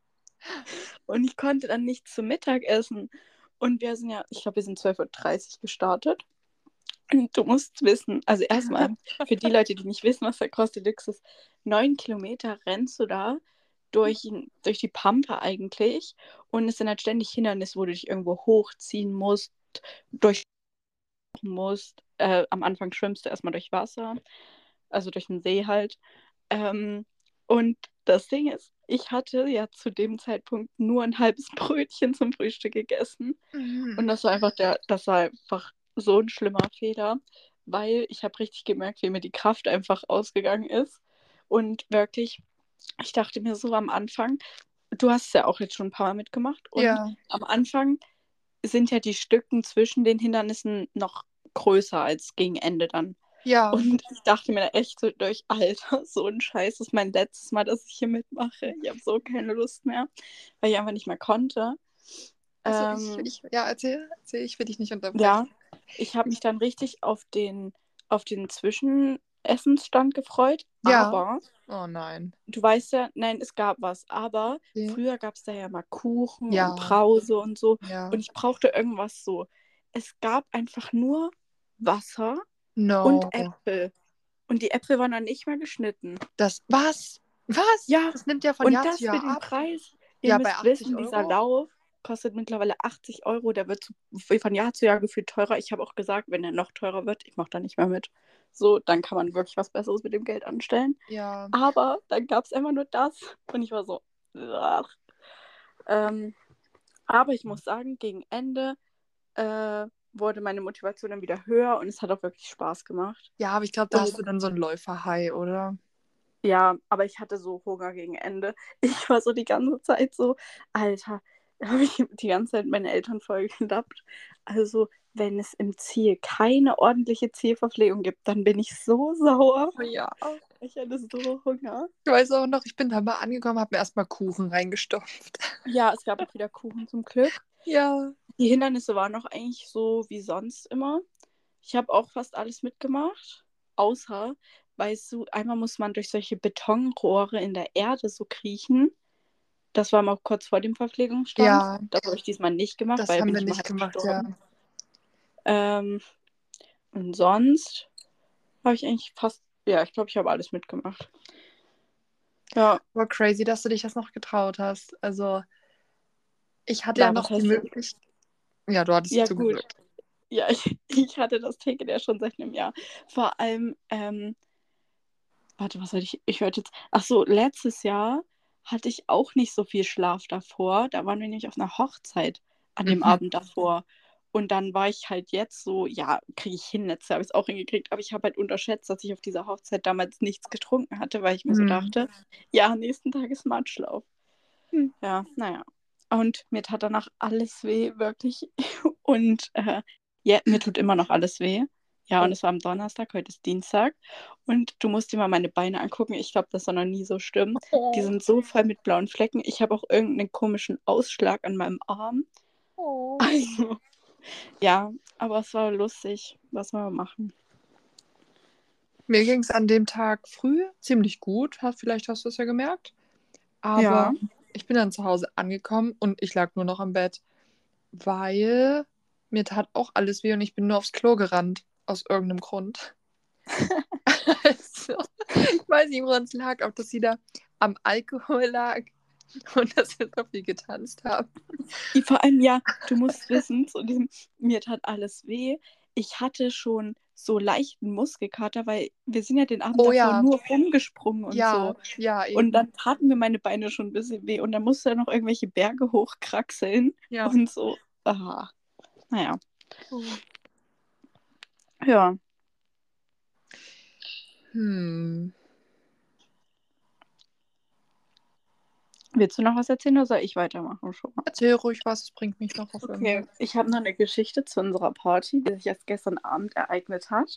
Und ich konnte dann nichts zum Mittag essen. Und wir sind ja, ich glaube, wir sind zwölf Uhr dreißig gestartet. Und du musst wissen, also erstmal, für die Leute, die nicht wissen, was der Cross Deluxe ist, neun Kilometer rennst du da durch, durch die Pampa eigentlich. Und es sind halt ständig Hindernisse, wo du dich irgendwo hochziehen musst, durch musst. Äh, am Anfang schwimmst du erstmal durch Wasser, also durch den See halt. Ähm, und das Ding ist, ich hatte ja zu dem Zeitpunkt nur ein halbes Brötchen zum Frühstück gegessen. Mhm. Und das war einfach der, das war einfach so ein schlimmer Fehler, weil ich habe richtig gemerkt, wie mir die Kraft einfach ausgegangen ist. Und wirklich, ich dachte mir so am Anfang, du hast es ja auch jetzt schon ein paar Mal mitgemacht, und Ja. am Anfang sind ja die Stücken zwischen den Hindernissen noch größer als gegen Ende dann. Ja. Und ich dachte mir da echt so durch, Alter, so ein Scheiß, das ist mein letztes Mal, dass ich hier mitmache. Ich habe so keine Lust mehr, weil ich einfach nicht mehr konnte. Also Ähm, ich, ich, ja, erzähl, erzähl, ich will dich nicht ja, unterbrechen. ich habe mich dann richtig auf den, auf den Zwischenessensstand gefreut, Ja. aber Oh nein. du weißt ja, nein, es gab was, aber Okay. früher gab es da ja mal Kuchen und Ja. Brause und so, Ja. und ich brauchte irgendwas so. Es gab einfach nur Wasser und No. Äpfel, und die Äpfel waren dann nicht mal geschnitten. Das, was? Was? Ja, Das nimmt ja von und Jahr zu das für Jahr den ab. Preis. Ihr Ja, bei müsst achtzig wissen, dieser Euro? Lauf kostet mittlerweile achtzig Euro. Der wird zu, von Jahr zu Jahr gefühlt teurer. Ich habe auch gesagt, wenn er noch teurer wird, ich mache da nicht mehr mit. So, dann kann man wirklich was Besseres mit dem Geld anstellen. Ja. Aber dann gab es einfach nur das. Und ich war so, ach. Ähm, aber ich muss sagen, gegen Ende äh, wurde meine Motivation dann wieder höher und es hat auch wirklich Spaß gemacht. Ja, aber ich glaube, da Und hast du dann so einen Läuferhai, oder? ja, aber ich hatte so Hunger gegen Ende. Ich war so die ganze Zeit so, Alter, habe ich die ganze Zeit meine Eltern voll gelappt. Also, wenn es im Ziel keine ordentliche Zielverpflegung gibt, dann bin ich so sauer. Ja. Ich hatte so Hunger. Ich weiß auch noch, ich bin da mal angekommen, habe mir erstmal Kuchen reingestopft. Ja, es gab auch wieder Kuchen zum Glück. Ja. Die Hindernisse waren noch eigentlich so wie sonst immer. Ich habe auch fast alles mitgemacht, außer, weißt du, einmal muss man durch solche Betonrohre in der Erde so kriechen. Das war mal kurz vor dem Verpflegungsstand. Ja, Das habe ich diesmal nicht gemacht, das weil da haben bin wir ich mal nicht halb gemacht, ja. gestorben. Ähm, und sonst habe ich eigentlich fast, ja, ich glaube, ich habe alles mitgemacht. Ja, War crazy, dass du dich das noch getraut hast. Also, ich hatte ja ja, noch was die heißt denn? Möglichkeit. Ja, du hattest Ja, gut. zugedrückt. Ja, ich, ich hatte das Ticket ja schon seit einem Jahr. Vor allem, ähm, warte, was wollte ich? Ich wollte jetzt. Ach so, letztes Jahr hatte ich auch nicht so viel Schlaf davor. Da waren wir nämlich auf einer Hochzeit an dem Mhm. Abend davor. Und dann war ich halt jetzt so, ja, kriege ich hin. Letztes Jahr habe ich es auch hingekriegt. Aber ich habe halt unterschätzt, dass ich auf dieser Hochzeit damals nichts getrunken hatte, weil ich mir so Mhm. dachte, ja, am nächsten Tag ist Matschlauf. Hm. Ja, naja. Und mir tat danach alles weh, wirklich. Und äh, ja, mir tut immer noch alles weh. Ja, und Oh. es war am Donnerstag, heute ist Dienstag. Und du musst dir mal meine Beine angucken. Ich glaube, das war noch nie so schlimm. Die Oh. sind so voll mit blauen Flecken. Ich habe auch irgendeinen komischen Ausschlag an meinem Arm. Oh. Also, ja, aber es war lustig. Was soll man machen? Mir ging es an dem Tag früh ziemlich gut. Vielleicht hast du es ja gemerkt. Aber Ja. ich bin dann zu Hause angekommen und ich lag nur noch am Bett, weil mir tat auch alles weh und ich bin nur aufs Klo gerannt. Aus irgendeinem Grund. Also, ich weiß nicht, woran es lag, ob das wieder am Alkohol lag und dass wir so viel getanzt haben. Vor allem, ja, du musst wissen, zu dem, mir tat alles weh. Ich hatte schon so leichten Muskelkater, weil wir sind ja den Abend Oh davor ja, nur rumgesprungen und ja, so. ja, Und eben. dann taten mir meine Beine schon ein bisschen weh. Und dann musste er noch irgendwelche Berge hochkraxeln Ja. und so. Aha. Naja. Oh. Ja. Hm. Willst du noch was erzählen oder soll ich weitermachen schon mal? Erzähl ruhig was, es bringt mich noch auf irgendwas. Okay, ich habe noch eine Geschichte zu unserer Party, die sich erst gestern Abend ereignet hat.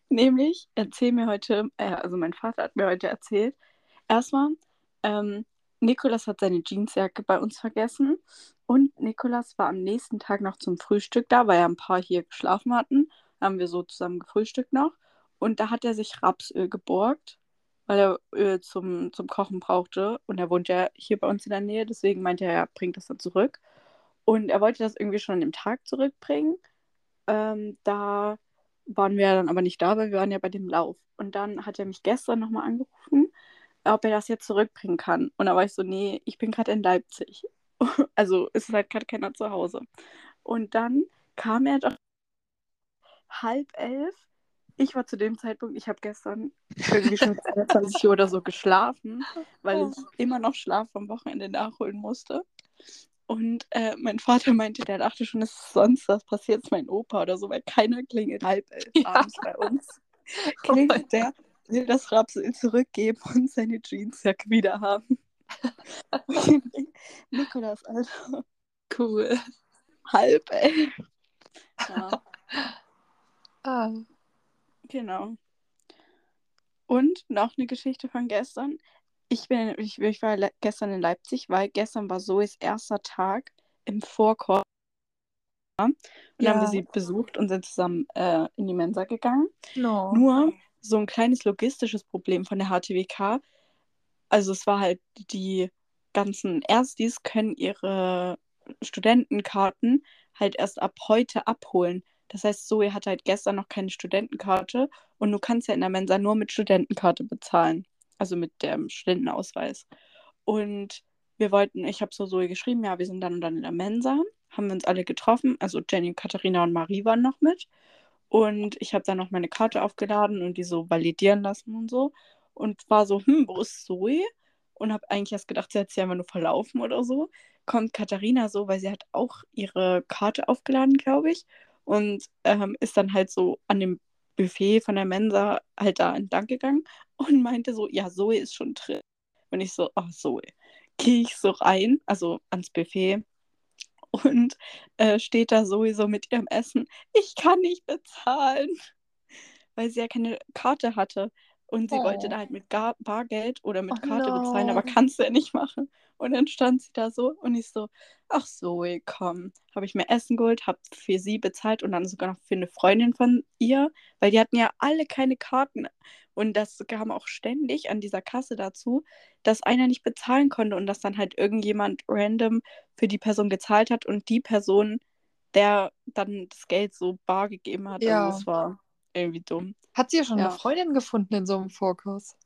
Nämlich, erzähl mir heute, äh, also mein Vater hat mir heute erzählt, erstmal, ähm, Nikolas hat seine Jeansjacke bei uns vergessen und Nikolas war am nächsten Tag noch zum Frühstück da, weil ja ein paar hier geschlafen hatten. Da haben wir so zusammen gefrühstückt noch. Und da hat er sich Rapsöl geborgt, weil er Öl zum, zum Kochen brauchte. Und er wohnt ja hier bei uns in der Nähe, deswegen meinte er, er bringt das dann zurück. Und er wollte das irgendwie schon an dem Tag zurückbringen. Ähm, da waren wir dann aber nicht da, weil wir waren ja bei dem Lauf. Und dann hat er mich gestern nochmal angerufen, ob er das jetzt zurückbringen kann. Und da war ich so, nee, ich bin gerade in Leipzig. Also ist halt gerade keiner zu Hause. Und dann kam er doch halb elf. Ich war zu dem Zeitpunkt, ich habe gestern irgendwie schon bis einundzwanzig Uhr oder so geschlafen, weil Oh. ich immer noch Schlaf vom Wochenende nachholen musste. Und äh, mein Vater meinte, der dachte schon, es ist sonst was passiert, ist mein Opa oder so, weil keiner klingelt halb elf Ja. abends bei uns. Oh mein Klingelt der, will das Rapsöl zurückgeben und seine Jeansjacke wieder haben. Nikolas, Alter, Cool. halb elf. Ja, Ah. genau. Und noch eine Geschichte von gestern. Ich, bin, ich, ich war le- gestern in Leipzig, weil gestern war Zoes erster Tag im Vorkurs. Und dann haben wir Ja. sie besucht und sind zusammen äh, in die Mensa gegangen. No. Nur so ein kleines logistisches Problem von der H T W K. Also es war halt, die ganzen Erstis können ihre Studentenkarten halt erst ab heute abholen. Das heißt, Zoe hatte halt gestern noch keine Studentenkarte und du kannst ja in der Mensa nur mit Studentenkarte bezahlen. Also mit dem Studentenausweis. Und wir wollten, ich habe so Zoe geschrieben, ja, wir sind dann und dann in der Mensa, haben wir uns alle getroffen. Also Jenny, Katharina und Marie waren noch mit. Und ich habe dann noch meine Karte aufgeladen und die so validieren lassen und so. Und war so, hm, wo ist Zoe? Und habe eigentlich erst gedacht, sie hat sich einfach nur verlaufen oder so. Kommt Katharina so, weil sie hat auch ihre Karte aufgeladen, glaube ich. Und ähm, ist dann halt so an dem Buffet von der Mensa halt da entlang gegangen und meinte so, ja, Zoe ist schon drin. Und ich so, ach, Zoe. Gehe ich so rein, also ans Buffet und äh, steht da sowieso mit ihrem Essen. Ich kann nicht bezahlen, weil sie ja keine Karte hatte. Und sie wollte Oh. da halt mit Gar Bargeld oder Oh mit Karte bezahlen, aber no. kannst du ja nicht machen. Und dann stand sie da so und ich so, ach Zoe, komm. Habe ich mir Essen geholt, habe für sie bezahlt und dann sogar noch für eine Freundin von ihr, weil die hatten ja alle keine Karten. Und das kam auch ständig an dieser Kasse dazu, dass einer nicht bezahlen konnte und dass dann halt irgendjemand random für die Person gezahlt hat und die Person, der dann das Geld so bar gegeben hat. Also Ja. es war irgendwie dumm. Hat sie ja schon eine Ja. Freundin gefunden in so einem Vorkurs?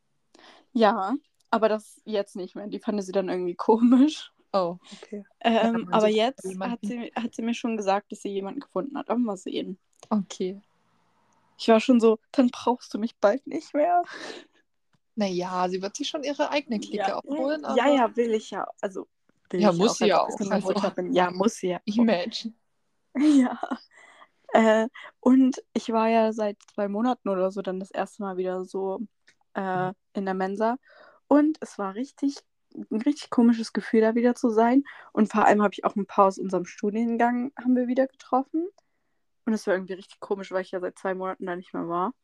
Ja, aber das jetzt nicht mehr. Die fand sie dann irgendwie komisch. Oh, okay. Ja, Ähm, man aber sucht jetzt hat jemanden. sie, hat sie mir schon gesagt, dass sie jemanden gefunden hat. Aber mal sehen. Okay. Ich war schon so, dann brauchst du mich bald nicht mehr. Naja, sie wird sich schon ihre eigene Ja, Clique aufholen, ja, aber ja, will ich ja. Also will ja, ich ja muss auch sie als ja ob ich auch. so eine Also, Mutter bin. Ja, muss sie ja auch. imagine. Ja. Äh, und ich war ja seit zwei Monaten oder so dann das erste Mal wieder so äh, in der Mensa. Und es war richtig, ein richtig komisches Gefühl, da wieder zu sein. Und vor allem habe ich auch ein paar aus unserem Studiengang haben wir wieder getroffen. Und es war irgendwie richtig komisch, weil ich ja seit zwei Monaten da nicht mehr war.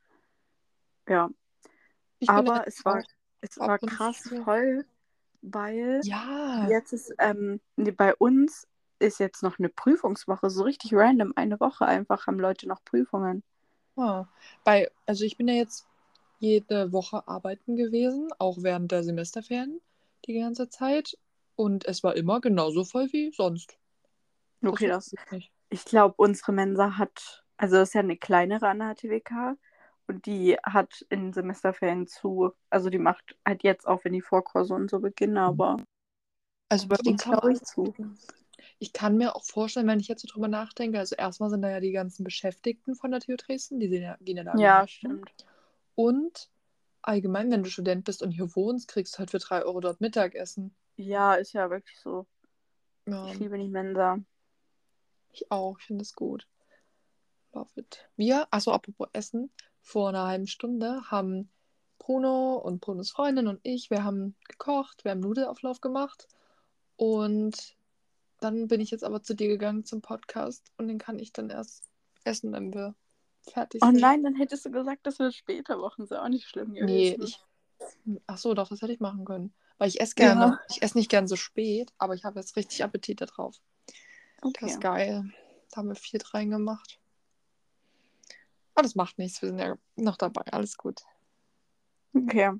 Ja. Ich bin Aber jetzt es war, auch es ab war und krass zu. voll, weil Ja. jetzt ist, ähm, nee, bei uns ist jetzt noch eine Prüfungswoche, so richtig random, eine Woche einfach haben Leute noch Prüfungen. Ah. Bei, also ich bin ja jetzt jede Woche arbeiten gewesen, auch während der Semesterferien die ganze Zeit. Und es war immer genauso voll wie sonst. Das Okay, wusste das, ich nicht. ich glaube, unsere Mensa hat, also das ist ja eine kleinere an der H T W K und die hat in den Semesterferien zu, also die macht halt jetzt auch, wenn die Vorkurse und so beginnen, aber Also bei die uns haben glaube alle. ich zu. Ich kann mir auch vorstellen, wenn ich jetzt so drüber nachdenke, also erstmal sind da ja die ganzen Beschäftigten von der T U Dresden, die sind ja, gehen ja da alle Ja, hin. stimmt. Und allgemein, wenn du Student bist und hier wohnst, kriegst du halt für drei Euro dort Mittagessen. Ja, ist ja wirklich so. Ja, Ich liebe die Mensa. ich auch, ich finde es gut. Love it. Wir, achso, apropos Essen, vor einer halben Stunde haben Bruno und Brunos Freundin und ich, wir haben gekocht, wir haben Nudelauflauf gemacht und dann bin ich jetzt aber zu dir gegangen zum Podcast und den kann ich dann erst essen, wenn wir fertig Oh sind. nein, dann hättest du gesagt, das wird später Wochen, ist ja auch nicht schlimm Nee, gewesen. ich. Ach so, doch, das hätte ich machen können. Weil ich esse Ja. gerne. Ich esse nicht gern so spät, aber ich habe jetzt richtig Appetit darauf. Das Okay. ist geil. Da haben wir viel reingemacht. Aber das macht nichts. Wir sind ja noch dabei. Alles gut. Okay.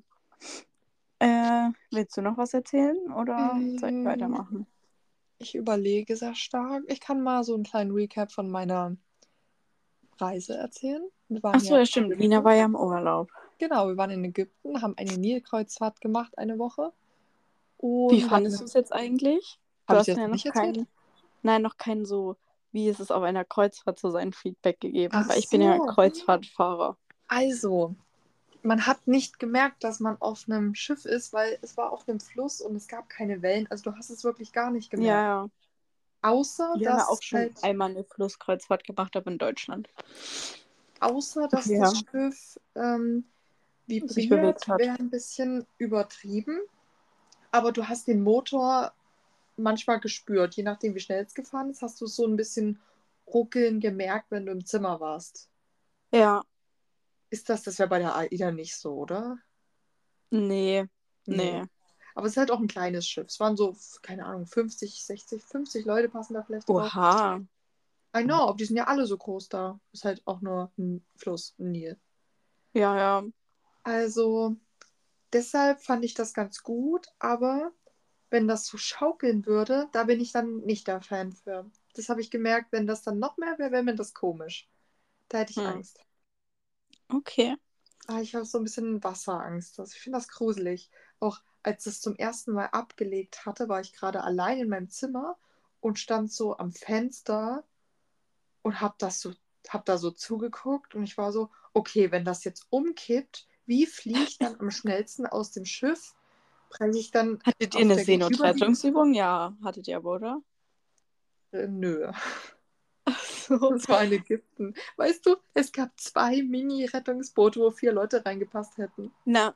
Äh, willst du noch was erzählen oder soll ich Ähm, weitermachen? Ich überlege sehr stark. Ich kann mal so einen kleinen Recap von meiner Reise erzählen. Wir waren Achso, ja ja, in stimmt. Lina Ägypten. war ja im Urlaub. Genau, wir waren in Ägypten, haben eine Nilkreuzfahrt gemacht, eine Woche. Wie Und fandest dann du es jetzt eigentlich? Du habe ich hast dir mir das ja noch nicht noch erzählt? keinen, nein, noch keinen so, wie ist es auf einer Kreuzfahrt zu sein, Feedback gegeben, Ach weil ich bin ja so. Kreuzfahrtfahrer. Also, man hat nicht gemerkt, dass man auf einem Schiff ist, weil es war auf einem Fluss und es gab keine Wellen. Also du hast es wirklich gar nicht Ja, gemerkt. ja. Außer, Wir haben ja auch dass schon halt, einmal eine Flusskreuzfahrt gemacht, aber in Deutschland. außer dass das Ja, Schiff ähm, sich bewegt vibriert, hat. wäre ein bisschen übertrieben. Aber du hast den Motor manchmal gespürt. Je nachdem, wie schnell es gefahren ist, hast du so ein bisschen Ruckeln gemerkt, wenn du im Zimmer warst. Ja, Ist das, das wäre bei der AIDA nicht so, oder? nee, Nee. nee. Aber es ist halt auch ein kleines Schiff. Es waren so, keine Ahnung, fünfzig, sechzig, fünfzig Leute passen da vielleicht drauf. Oha. I know, aber die sind ja alle so groß da. Ist halt auch nur ein Fluss, ein Nil. Ja, ja. Also, deshalb fand ich das ganz gut, aber wenn das so schaukeln würde, da bin ich dann nicht der Fan für. Das habe ich gemerkt, wenn das dann noch mehr wäre, wäre mir das komisch. Da hätte ich Hm. Angst. Okay. Ah, ich habe so ein bisschen Wasserangst. Also ich finde das gruselig. Auch als es zum ersten Mal abgelegt hatte, war ich gerade allein in meinem Zimmer und stand so am Fenster und habe das so, hab da so zugeguckt und ich war so, okay, wenn das jetzt umkippt, wie fliege ich dann am schnellsten aus dem Schiff? Breche ich dann Hattet ihr auf eine der gegenüberliegenden? Seenotrettungsübung? Ja, hattet ihr aber, oder? Äh, nö. Ach so. Das war in Ägypten. Weißt du, es gab zwei Mini-Rettungsboote, wo vier Leute reingepasst hätten. Na,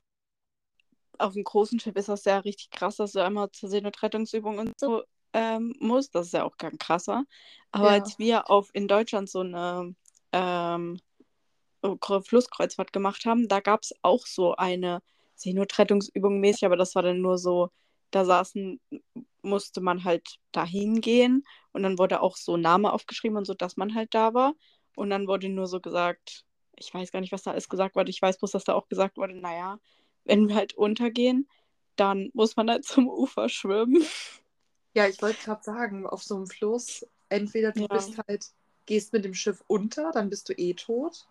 auf dem großen Schiff ist das ja richtig krass, dass du einmal zur Seenotrettungsübung und so ähm, musst. Das ist ja auch ganz krasser. Aber Ja. als wir auf in Deutschland so eine ähm, Kre- Flusskreuzfahrt gemacht haben, da gab es auch so eine Seenotrettungsübung mäßig, aber das war dann nur so, da saßen, musste man halt dahin gehen und dann wurde auch so Name aufgeschrieben und so, dass man halt da war. Und dann wurde nur so gesagt, ich weiß gar nicht, was da alles gesagt wurde, ich weiß bloß, dass da auch gesagt wurde, naja, wenn wir halt untergehen, dann muss man halt zum Ufer schwimmen. Ja, ich wollte gerade sagen, auf so einem Fluss, entweder du Ja. bist halt, gehst mit dem Schiff unter, dann bist du eh tot.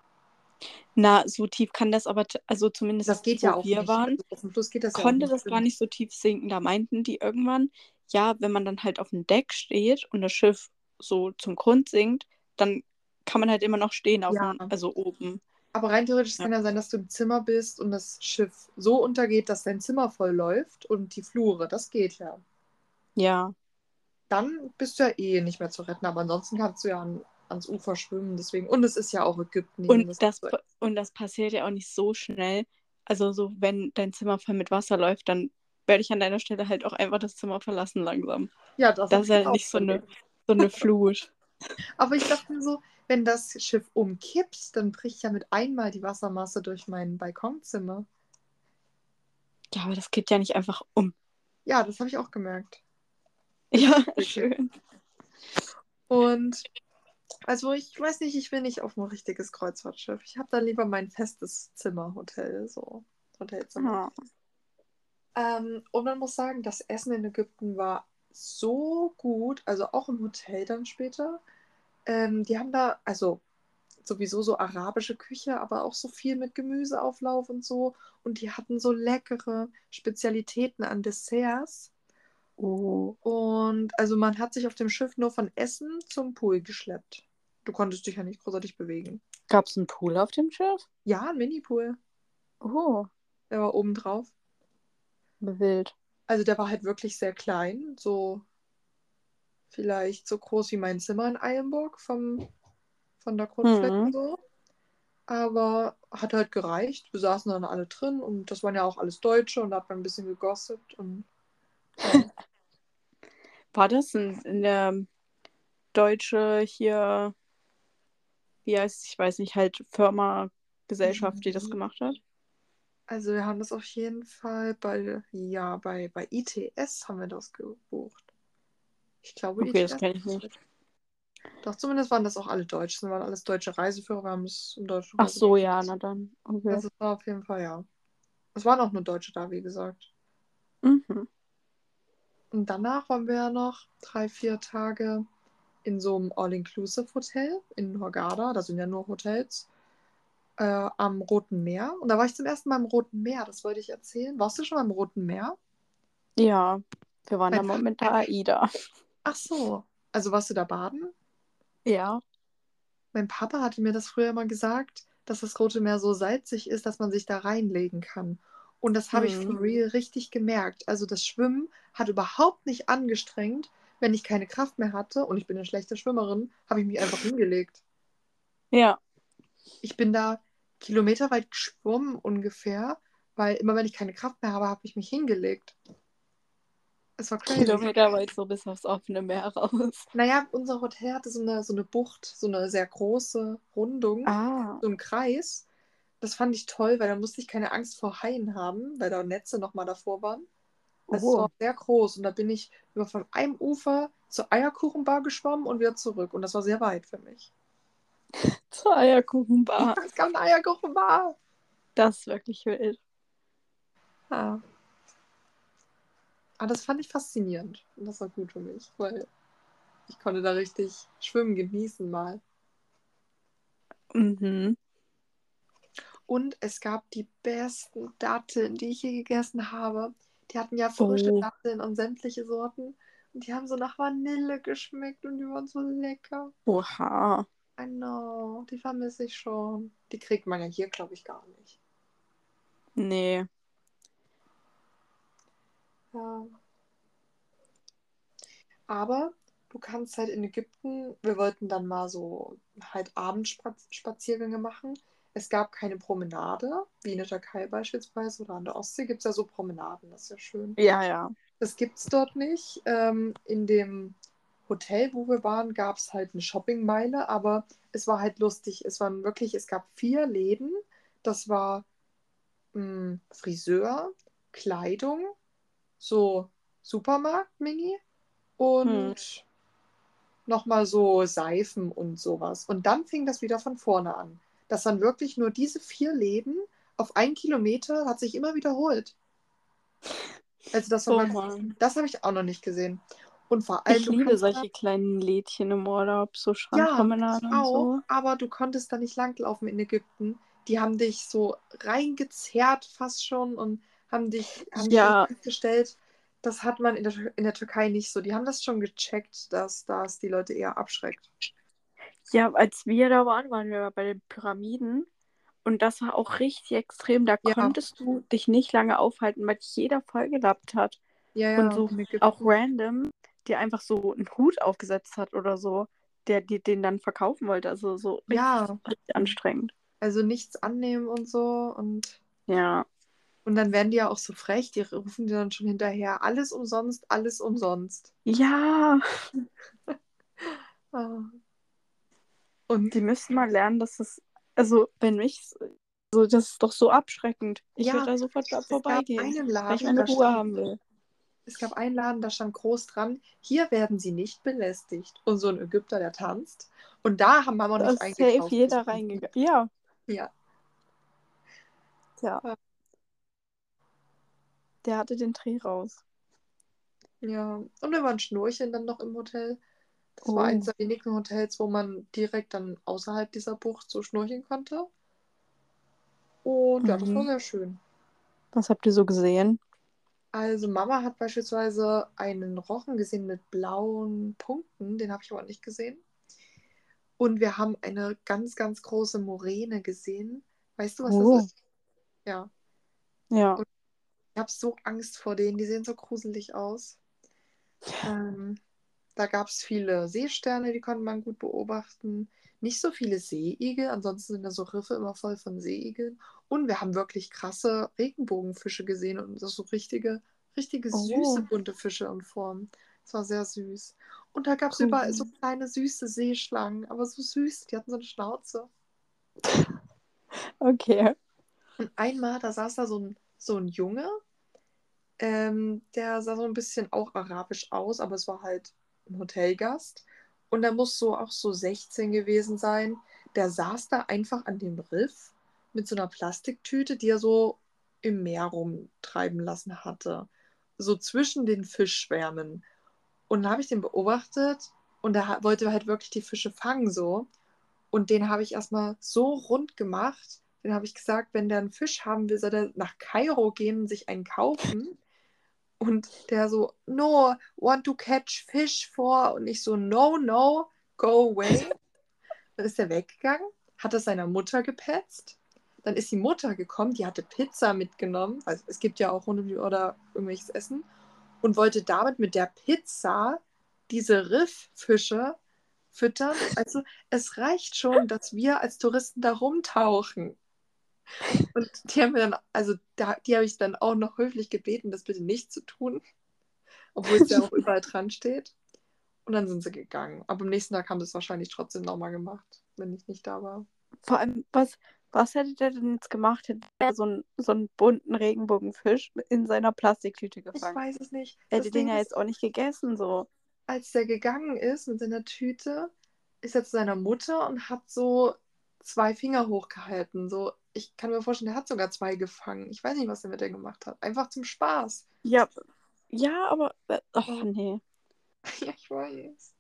Na, so tief kann das aber, t- also Das zumindest geht ja wo auch wir nicht. waren, Also auf dem Fluss geht das ja auch konnte nicht. das gar nicht so tief sinken. Da meinten die irgendwann, ja, wenn man dann halt auf dem Deck steht und das Schiff so zum Grund sinkt, dann kann man halt immer noch stehen auf Ja, dem, also oben. aber rein theoretisch Ja. kann ja sein, dass du im Zimmer bist und das Schiff so untergeht, dass dein Zimmer voll läuft und die Flure. Das geht ja. Ja. Dann bist du ja eh nicht mehr zu retten, aber ansonsten kannst du ja an, ans Ufer schwimmen. Deswegen. Und es ist ja auch Ägypten, die Und nehmen das das, so. und das passiert ja auch nicht so schnell. Also so, wenn dein Zimmer voll mit Wasser läuft, dann werde ich an deiner Stelle halt auch einfach das Zimmer verlassen langsam. Ja, das Das habe ist ich jetzt ja auch nicht so eine, überlegt. so eine Flut. Aber ich dachte mir so, wenn das Schiff umkippt, dann bricht ja mit einmal die Wassermasse durch mein Balkonzimmer. Ja, aber das kippt ja nicht einfach um. Ja, das habe ich auch gemerkt. Bis Ja, es kippt. schön. Und also ich weiß nicht, ich will nicht auf ein richtiges Kreuzfahrtschiff. Ich habe dann lieber mein festes Zimmer, Hotel, so Hotelzimmer. Ja. Ähm, und man muss sagen, das Essen in Ägypten war so gut, also auch im Hotel dann später. Ähm, die haben da, also sowieso so arabische Küche, aber auch so viel mit Gemüseauflauf und so. Und die hatten so leckere Spezialitäten an Desserts. Oh. Und also man hat sich auf dem Schiff nur von Essen zum Pool geschleppt. Du konntest dich ja nicht großartig bewegen. Gab es einen Pool auf dem Schiff? Ja, ein Mini-Pool. Oh, Der war oben drauf. wild. Also der war halt wirklich sehr klein. So vielleicht so groß wie mein Zimmer in Eilenburg vom, von der Grundfläche Hm. so. Aber hat halt gereicht. Wir saßen dann alle drin und das waren ja auch alles Deutsche und da hat man ein bisschen gegossipt und ja. War das in, in der deutsche hier, wie heißt es, ich weiß nicht, halt Firma, Gesellschaft, die das gemacht hat? Also wir haben das auf jeden Fall bei, ja, bei, bei I T S haben wir das gebucht. Ich glaube, Okay, das I T S. kenne ich nicht. Doch, zumindest waren das auch alle Deutsch. Das waren alles deutsche Reiseführer. Wir haben es im deutschen Ach so, Reiseführer. ja, na dann. Okay. Also es war auf jeden Fall, ja. Es waren auch nur Deutsche da, wie gesagt. Mhm. Und danach waren wir ja noch drei, vier Tage in so einem All-Inclusive-Hotel in Hurghada. Da sind ja nur Hotels. Äh, am Roten Meer. Und da war ich zum ersten Mal im Roten Meer. Das wollte ich erzählen. Warst du schon mal im Roten Meer? Ja, wir waren da Mein mal Pa- mit der AIDA. Ach so. Also warst du da baden? Ja. Mein Papa hatte mir das früher immer gesagt, dass das Rote Meer so salzig ist, dass man sich da reinlegen kann. Und das habe ich Hm. for real richtig gemerkt. Also das Schwimmen hat überhaupt nicht angestrengt. Wenn ich keine Kraft mehr hatte und ich bin eine schlechte Schwimmerin, habe ich mich einfach hingelegt. Ja, Ich bin da kilometerweit geschwommen ungefähr, weil immer wenn ich keine Kraft mehr habe, habe ich mich hingelegt. Es war crazy. kilometerweit so bis aufs offene Meer raus. Naja, unser Hotel hatte so eine, so eine Bucht, so eine sehr große Rundung, Ah, so einen Kreis. Das fand ich toll, weil da musste ich keine Angst vor Haien haben, weil da Netze nochmal davor waren. Also es war oh, sehr groß und da bin ich über von einem Ufer zur Eierkuchenbar geschwommen und wieder zurück. Und das war sehr weit für mich. zur Ja, Eierkuchenbar. es gab eine Eierkuchenbar. Das ist wirklich wild. Ja. Aber das fand ich faszinierend. Und das war gut für mich, weil ich konnte da richtig schwimmen genießen mal. Mhm. Und es gab die besten Datteln, die ich je gegessen habe. Die hatten ja frische Oh, Datteln und sämtliche Sorten. Und die haben so nach Vanille geschmeckt und die waren so lecker. oha. I know, die vermisse ich schon. Die kriegt man ja hier, glaube ich, gar nicht. Nee. Ja. Aber du kannst halt in Ägypten, wir wollten dann mal so halt Abendspaziergänge machen. Es gab keine Promenade, wie in der Türkei beispielsweise oder an der Ostsee gibt es ja so Promenaden, das ist ja schön. Ja, ja. Das gibt es dort nicht. Ähm, in dem Hotel, wo wir waren, gab es halt eine Shoppingmeile, aber es war halt lustig. Es waren wirklich, es gab vier Läden. Das war mh, Friseur, Kleidung, so Supermarkt-Mini Hm. und nochmal so Seifen und sowas. Und dann fing das wieder von vorne an. Das waren wirklich nur diese vier Läden auf einen Kilometer, hat sich immer wiederholt. Also das war Oh wirklich, Mann. das habe ich auch noch nicht gesehen. Und vor allem, Ich du liebe kannst da, solche kleinen Lädchen im Urlaub, so ja, ich Strandpromenaden und auch, so. aber du konntest da nicht langlaufen in Ägypten. Die haben dich so reingezerrt fast schon und haben dich, haben dich Ja, irgendwo gestellt. Das hat man in der, Tür- in der Türkei nicht so. Die haben das schon gecheckt, dass das die Leute eher abschreckt. ja, als wir da waren, waren wir bei den Pyramiden. Und das war auch richtig extrem. Da Ja, konntest du dich nicht lange aufhalten, weil dich jeder vollgelappt hat. ja, Und ja, so in auch Ägypten. random, der einfach so einen Hut aufgesetzt hat oder so, der dir den dann verkaufen wollte. Also so richtig, Ja, richtig anstrengend. also nichts annehmen und so. Und, Ja. und dann werden die ja auch so frech, die rufen dir dann schon hinterher, alles umsonst, alles umsonst. Ja, Ah. Und die müssen mal lernen, dass es, also wenn mich, so, das ist doch so abschreckend. Ich würde ja, da sofort da es gab vorbeigehen, einen weil ich Laden, meine da Ruhe stand, haben will. es gab einen Laden, da stand groß dran, hier werden sie nicht belästigt. Und so ein Ägypter, der tanzt. Und da haben Mama und Da ich ist safe eingekauft. jeder reingegangen. Ja, Ja. ja, der hatte den Dreh raus. Ja. Und wir waren schnorcheln dann noch im Hotel. Das war eins Oh. der wenigen Hotels, wo man direkt dann außerhalb dieser Bucht so schnorcheln konnte. Und ja, das war Mhm. sehr schön. Was habt ihr so gesehen? Also Mama hat beispielsweise einen Rochen gesehen mit blauen Punkten, den habe ich aber nicht gesehen. Und wir haben eine ganz, ganz große Moräne gesehen. Weißt du, was das Oh. ist? Ja. Ja. Und ich habe so Angst vor denen, die sehen so gruselig aus. Ähm, Da gab es viele Seesterne, die konnte man gut beobachten. Nicht so viele Seeigel, ansonsten sind da so Riffe immer voll von Seeigeln. Und wir haben wirklich krasse Regenbogenfische gesehen und das so richtige, richtige süße Oh, bunte Fische und Formen. Das war sehr süß. Und da gab es überall so cool. kleine süße Seeschlangen, aber so süß, die hatten so eine Schnauze. Okay. Und einmal, da saß da so ein, so ein Junge, ähm, der sah so ein bisschen auch arabisch aus, aber es war halt ein Hotelgast. Und der muss so auch so sechzehn gewesen sein. Der saß da einfach an dem Riff mit so einer Plastiktüte, die er so im Meer rumtreiben lassen hatte. So zwischen den Fischschwärmen. Und dann habe ich den beobachtet und der ha- wollte halt wirklich die Fische fangen so. Und den habe ich erstmal so rund gemacht. Den habe ich gesagt, wenn der einen Fisch haben will, soll er nach Kairo gehen und sich einen kaufen. Und der so, no, want to catch fish for. Und ich so, no, no, go away. Dann ist er weggegangen, hat es seiner Mutter gepetzt. Dann ist die Mutter gekommen, die hatte Pizza mitgenommen. Also es gibt ja auch rund um die oder irgendwelches Essen. Und wollte damit mit der Pizza diese Rifffische füttern. Also es reicht schon, dass wir als Touristen da rumtauchen. Und die haben mir dann, also da, die habe ich dann auch noch höflich gebeten, das bitte nicht zu tun, obwohl es ja auch überall dran steht. Und dann sind sie gegangen. Aber am nächsten Tag haben sie es wahrscheinlich trotzdem nochmal gemacht, wenn ich nicht da war. Vor allem, was, was hätte der denn jetzt gemacht? Hätte er so einen, so einen bunten Regenbogenfisch in seiner Plastiktüte Ich gefangen? weiß es nicht. Er Das hätte den Ding ja ist, jetzt auch nicht gegessen, so. als der gegangen ist mit seiner Tüte, ist er zu seiner Mutter und hat so zwei Finger hochgehalten. So, ich kann mir vorstellen, der hat sogar zwei gefangen. Ich weiß nicht, was er mit denen gemacht hat. Einfach zum Spaß. Ja, ja, aber. äh, Ach, Oh, nee. ja, ich weiß.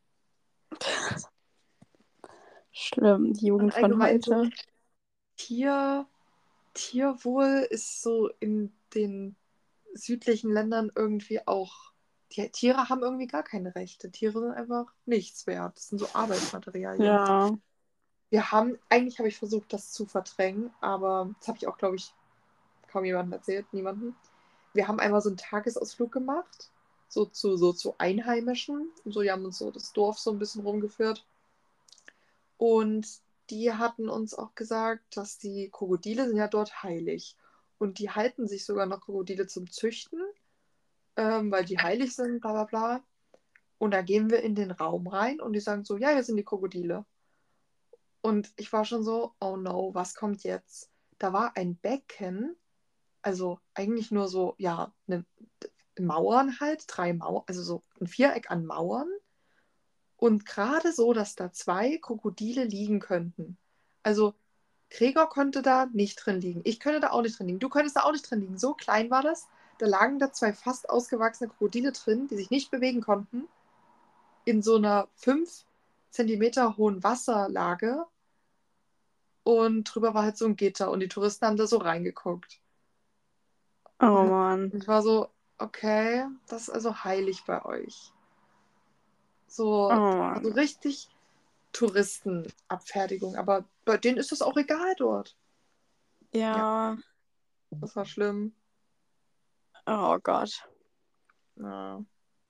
Schlimm, die Und Jugend von allgemein so heute. Tier, Tierwohl ist so in den südlichen Ländern irgendwie auch. Die Tiere haben irgendwie gar keine Rechte. Tiere sind einfach nichts wert. Das sind so Arbeitsmaterialien. Ja. Wir haben, eigentlich habe ich versucht, das zu verdrängen, aber das habe ich auch, glaube ich, kaum jemandem erzählt, niemandem. Wir haben einmal so einen Tagesausflug gemacht, so zu, so zu Einheimischen. Und so, die haben uns so das Dorf so ein bisschen rumgeführt. Und die hatten uns auch gesagt, dass die Krokodile sind ja dort heilig. Und die halten sich sogar noch Krokodile zum Züchten, ähm, weil die heilig sind, bla bla bla. Und da gehen wir in den Raum rein und die sagen so, ja, hier sind die Krokodile. Und ich war schon so, oh no, was kommt jetzt? Da war ein Becken, also eigentlich nur so, ja, ne, Mauern halt, drei Mauern, also so ein Viereck an Mauern. Und gerade so, dass da zwei Krokodile liegen könnten. Also Gregor konnte da nicht drin liegen. Ich könnte da auch nicht drin liegen. Du könntest da auch nicht drin liegen. So klein war das. Da lagen da zwei fast ausgewachsene Krokodile drin, die sich nicht bewegen konnten. In so einer fünf Zentimeter hohen Wasserlage. Und drüber war halt so ein Gitter. Und die Touristen haben da so reingeguckt. Oh Und Mann. ich war so, okay, das ist also heilig bei euch. Oh So, so Mann. richtig Touristenabfertigung. Aber bei denen ist das auch egal dort. Ja, Ja. das war schlimm. Oh Gott. Ja.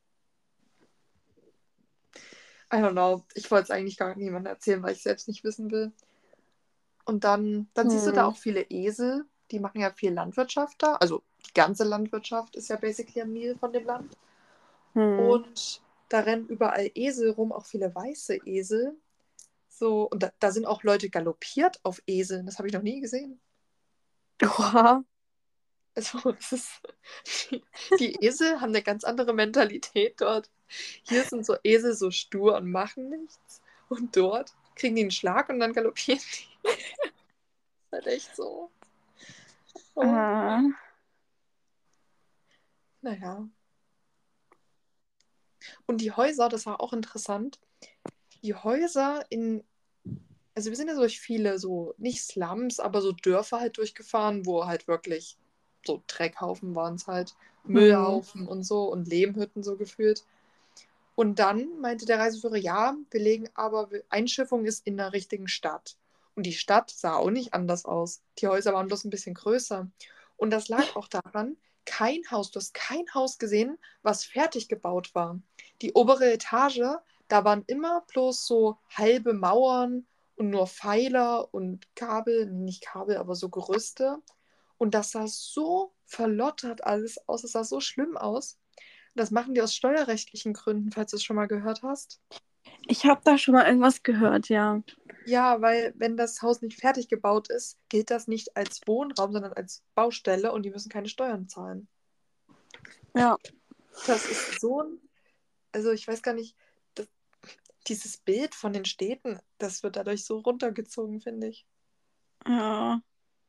I don't know. Ich wollte es eigentlich gar niemandem erzählen, weil ich es selbst nicht wissen will. Und dann, dann siehst du da Hm. auch viele Esel. Die machen ja viel Landwirtschaft da. Also die ganze Landwirtschaft ist ja basically am Nil von dem Land. Hm. Und da rennen überall Esel rum, auch viele weiße Esel. So, und da, da sind auch Leute galoppiert auf Eseln. Das habe ich noch nie gesehen. Oha. Also, es ist, die, die Esel haben eine ganz andere Mentalität dort. Hier sind so Esel so stur und machen nichts. Und dort kriegen die einen Schlag und dann galoppieren die. Das ist halt echt so. Oh, Ah. naja. Und die Häuser, das war auch interessant. Die Häuser in, also wir sind ja durch viele so, nicht Slums, aber so Dörfer halt durchgefahren, wo halt wirklich so Dreckhaufen waren es halt, Hm. Müllhaufen und so und Lehmhütten so gefühlt. Und dann meinte der Reiseführer, ja, wir legen aber, Einschiffung ist in der richtigen Stadt. Und die Stadt sah auch nicht anders aus. Die Häuser waren bloß ein bisschen größer. Und das lag auch daran, kein Haus, du hast kein Haus gesehen, was fertig gebaut war. Die obere Etage, da waren immer bloß so halbe Mauern und nur Pfeiler und Kabel, nicht Kabel, aber so Gerüste. Und das sah so verlottert alles aus, es sah so schlimm aus. Das machen die aus steuerrechtlichen Gründen, falls du es schon mal gehört hast. Ich habe da schon mal irgendwas gehört, ja. Ja, weil wenn das Haus nicht fertig gebaut ist, gilt das nicht als Wohnraum, sondern als Baustelle und die müssen keine Steuern zahlen. Ja. Das ist so ein, also ich weiß gar nicht, das, dieses Bild von den Städten, das wird dadurch so runtergezogen, finde ich. Ja.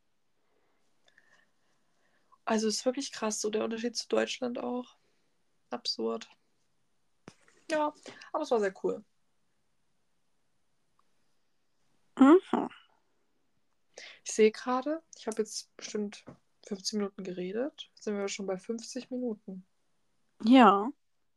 Also ist wirklich krass, so der Unterschied zu Deutschland auch. Absurd. Ja, aber es war sehr cool. Mhm. Ich sehe gerade, ich habe jetzt bestimmt fünfzehn Minuten geredet. Jetzt sind wir schon bei fünfzig Minuten. Ja.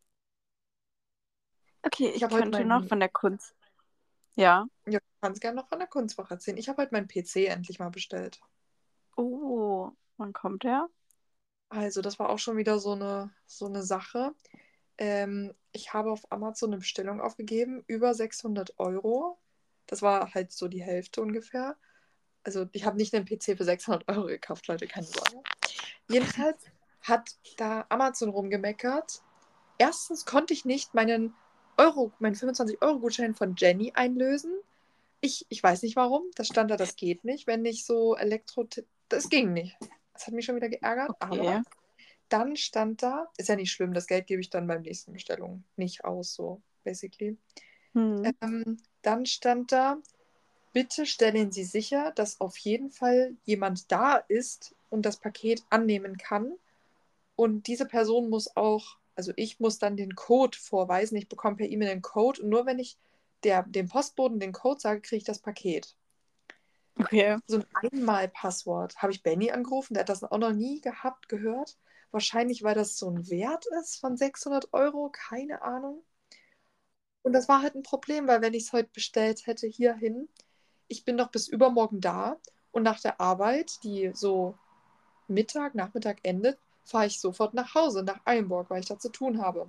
Okay, Ich ich habe heute könnte noch meinen, von der Kunst. Ja. ja, du kannst gerne noch von der Kunstwoche erzählen. Ich habe heute meinen P C endlich mal bestellt. Oh, wann kommt der? Also, das war auch schon wieder so eine, so eine Sache. Ähm, ich habe auf Amazon eine Bestellung aufgegeben, über sechshundert Euro. Das war halt so die Hälfte ungefähr. Also, ich habe nicht einen P C für sechshundert Euro gekauft, Leute, keine Sorge. Jedenfalls hat da Amazon rumgemeckert. Erstens konnte ich nicht meinen Euro, meinen fünfundzwanzig-Euro-Gutschein von Jenny einlösen. Ich, ich weiß nicht warum. Das stand da, das geht nicht, wenn nicht so Elektro. Das ging nicht. Das hat mich schon wieder geärgert, aber Okay. dann stand da, ist ja nicht schlimm, das Geld gebe ich dann beim nächsten Bestellung nicht aus, so basically. Hm. Ähm, dann stand da, bitte stellen Sie sicher, dass auf jeden Fall jemand da ist und das Paket annehmen kann. Und diese Person muss auch, also ich muss dann den Code vorweisen. Ich bekomme per E-Mail den Code und nur wenn ich der, dem Postboten den Code sage, kriege ich das Paket. Okay. So ein Einmal-Passwort. Habe ich Benny angerufen, der hat das auch noch nie gehabt, gehört. Wahrscheinlich, weil das so ein Wert ist von sechshundert Euro, keine Ahnung. Und das war halt ein Problem, weil wenn ich es heute bestellt hätte hierhin, ich bin doch bis übermorgen da und nach der Arbeit, die so Mittag, Nachmittag endet, fahre ich sofort nach Hause, nach Eilenburg, weil ich da zu tun habe.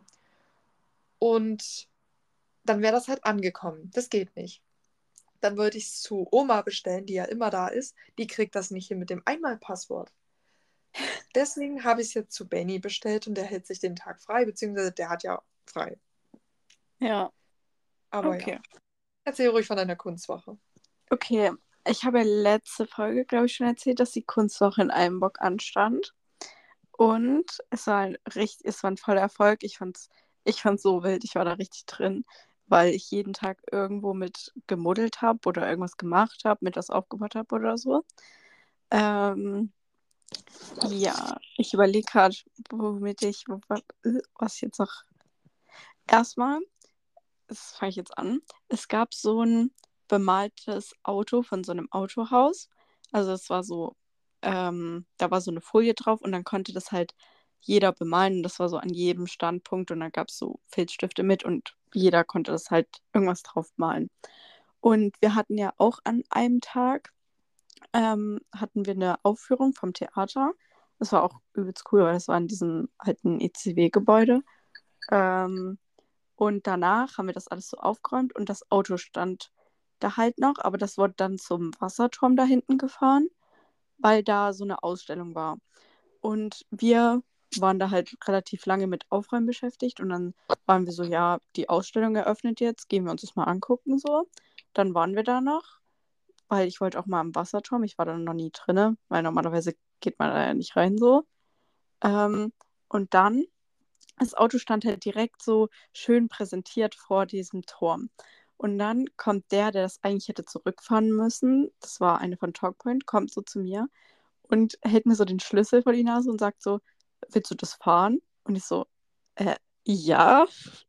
Und dann wäre das halt angekommen. Das geht nicht. Dann wollte ich es zu Oma bestellen, die ja immer da ist. Die kriegt das nicht hin mit dem Einmalpasswort. Deswegen habe ich es jetzt zu Benny bestellt und der hält sich den Tag frei, beziehungsweise der hat ja frei. Ja. Aber ja, Okay. erzähl ruhig von deiner Kunstwoche. Okay. Ich habe ja letzte Folge, glaube ich, schon erzählt, dass die Kunstwoche in Eilenburg anstand. Und es war ein richtig, es war ein voller Erfolg. Ich fand's, ich fand's so wild. Ich war da richtig drin, weil ich jeden Tag irgendwo mit gemuddelt habe oder irgendwas gemacht habe, mit was aufgebaut habe oder so. Ähm, ja, ich überlege gerade, womit ich, wo- was ich jetzt noch. Erstmal, das fange ich jetzt an. Es gab so ein bemaltes Auto von so einem Autohaus. Also es war so, ähm, da war so eine Folie drauf und dann konnte das halt jeder bemalen. Und das war so an jedem Standpunkt und dann gab es so Filzstifte mit und jeder konnte das halt irgendwas drauf malen. Und wir hatten ja auch an einem Tag, ähm, hatten wir eine Aufführung vom Theater. Das war auch übelst cool, weil das war in diesem alten E C W-Gebäude. Ähm, und danach haben wir das alles so aufgeräumt und das Auto stand da halt noch, aber das wurde dann zum Wasserturm da hinten gefahren, weil da so eine Ausstellung war. Und wir waren da halt relativ lange mit Aufräumen beschäftigt und dann waren wir so, ja, die Ausstellung eröffnet jetzt, gehen wir uns das mal angucken so. Dann waren wir da noch, weil ich wollte auch mal am Wasserturm, ich war da noch nie drinne, weil normalerweise geht man da ja nicht rein so. Ähm, und dann das Auto stand halt direkt so schön präsentiert vor diesem Turm. Und dann kommt der, der das eigentlich hätte zurückfahren müssen, das war eine von Talkpoint, kommt so zu mir und hält mir so den Schlüssel vor die Nase und sagt so, willst du das fahren? Und ich so, äh, ja,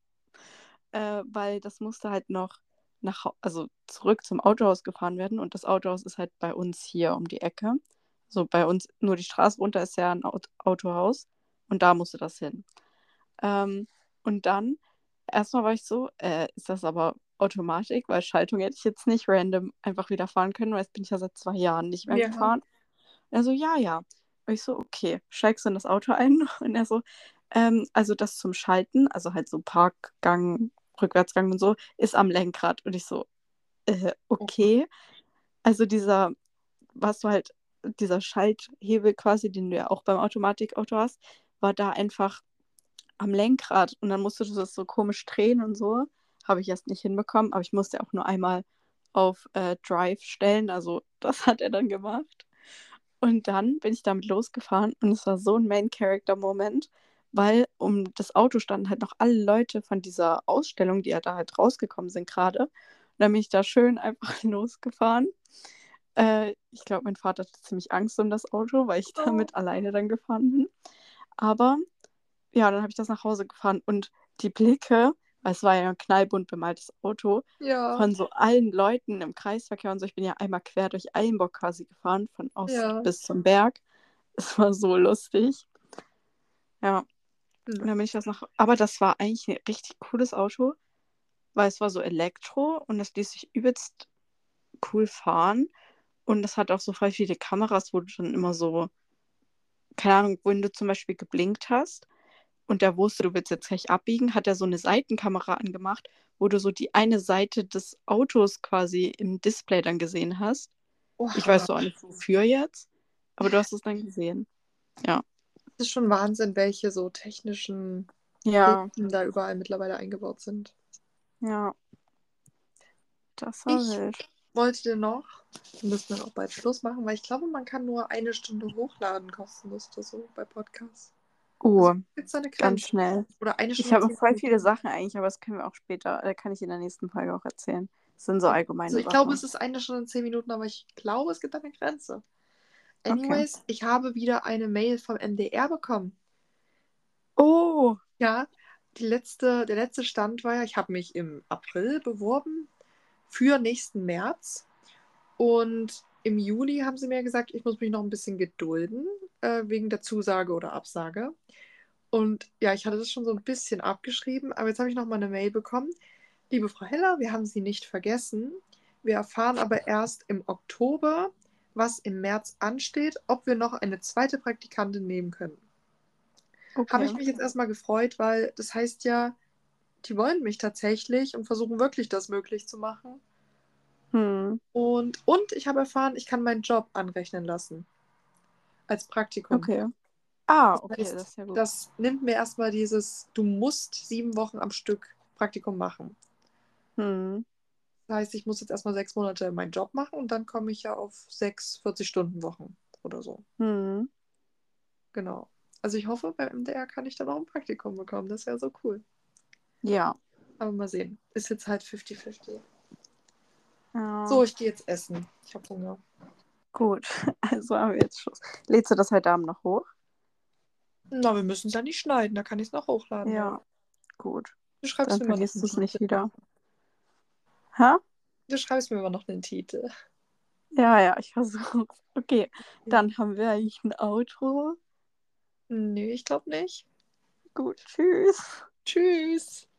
äh, weil das musste halt noch nach, Hau- also zurück zum Autohaus gefahren werden und das Autohaus ist halt bei uns hier um die Ecke. So bei uns nur die Straße runter ist ja ein Aut Autohaus und da musste das hin. Ähm, und dann, erstmal war ich so, äh, ist das aber Automatik, weil Schaltung hätte ich jetzt nicht random einfach wieder fahren können, weil jetzt bin ich ja seit zwei Jahren nicht mehr Ja. gefahren. Und er so, ja, ja. Und ich so, okay, steigst du in das Auto ein? Und er so, ähm, also das zum Schalten, also halt so Parkgang, Rückwärtsgang und so, ist am Lenkrad. Und ich so, äh, Oh, okay. Also dieser, was du halt, dieser Schalthebel quasi, den du ja auch beim Automatikauto hast, war da einfach am Lenkrad und dann musste du das so komisch drehen und so. habe ich erst nicht hinbekommen, aber ich musste auch nur einmal auf äh, Drive stellen, also das hat er dann gemacht. Und dann bin ich damit losgefahren und es war so ein Main-Character-Moment, weil um das Auto standen halt noch alle Leute von dieser Ausstellung, die ja da halt rausgekommen sind gerade. Und dann bin ich da schön einfach losgefahren. Äh, ich glaube, mein Vater hatte ziemlich Angst um das Auto, weil ich Oh. damit alleine dann gefahren bin. Aber ja, dann habe ich das nach Hause gefahren und die Blicke, weil es war ja ein knallbunt bemaltes Auto, Ja, von so allen Leuten im Kreisverkehr und so. Ich bin ja einmal quer durch Eilenburg quasi gefahren, von Ost ja. bis zum Berg. Es war so lustig. Ja, und dann bin ich Nice. das noch. Aber das war eigentlich ein richtig cooles Auto, weil es war so Elektro und es ließ sich übelst cool fahren. Und es hat auch so voll viele Kameras, wo du dann immer so, keine Ahnung, wenn du zum Beispiel geblinkt hast und der wusste, du willst jetzt gleich abbiegen, hat er so eine Seitenkamera angemacht, wo du so die eine Seite des Autos quasi im Display dann gesehen hast. Ich weiß Oha. so auch nicht wofür jetzt, aber du hast es dann gesehen. Ja. Das ist schon Wahnsinn, welche so technischen Ja, Hilfen da überall mittlerweile eingebaut sind. ja, das war Ich wild. wollte dir noch, wir müssen dann auch bald Schluss machen, weil ich glaube, man kann nur eine Stunde hochladen kostenlos oder so bei Podcasts. Also Oh, gibt es da eine ganz Grenze? schnell. Oder eine Ich Stunde habe zehn voll viele Minuten. Sachen eigentlich, aber das können wir auch später, äh, kann ich in der nächsten Folge auch erzählen. Das sind so Okay. Also allgemeine ich glaube, Sachen. es ist eine Stunde zehn Minuten, aber ich glaube, es gibt eine Grenze. Okay. Anyways, ich habe wieder eine Mail vom M D R bekommen. Oh, Ja, die letzte, der letzte Stand war ja, ich habe mich im April beworben für nächsten März. Und im Juli haben sie mir gesagt, ich muss mich noch ein bisschen gedulden, äh, wegen der Zusage oder Absage. Und ja, ich hatte das schon so ein bisschen abgeschrieben, aber jetzt habe ich noch mal eine Mail bekommen. Liebe Frau Heller, wir haben Sie nicht vergessen. Wir erfahren aber erst im Oktober, was im März ansteht, ob wir noch eine zweite Praktikantin nehmen können. Habe okay. ich mich jetzt erstmal gefreut, weil das heißt ja, die wollen mich tatsächlich und versuchen wirklich das möglich zu machen. Hm, Und, und ich habe erfahren, ich kann meinen Job anrechnen lassen als Praktikum. okay. Ah, Das okay, das heißt, ist ja gut. das nimmt mir erstmal dieses, du musst sieben Wochen am Stück Praktikum machen. Hm, Das heißt, ich muss jetzt erstmal sechs Monate meinen Job machen und dann komme ich ja auf sechs vierzig-Stunden-Wochen oder so. hm. Genau. Also ich hoffe, beim M D R kann ich dann auch ein Praktikum bekommen. Das wäre so cool. Ja. Aber mal sehen. Ist jetzt halt fünfzig fünfzig. Ja. So, ich gehe jetzt essen. Ich habe Hunger. Gut. Also haben wir jetzt Schluss. Lädst du das heute Abend noch hoch? Na, wir müssen es ja nicht schneiden. Da kann ich es noch hochladen, ja. Ja, gut. Du schreibst Dann mir mal noch vergisst einen du es nicht Titel. wieder. Hä? Du schreibst mir mal noch einen Titel. Ja, ja, ich versuche. Okay, dann haben wir eigentlich ein Outro. Nee, ich glaube nicht. Gut, tschüss. Tschüss.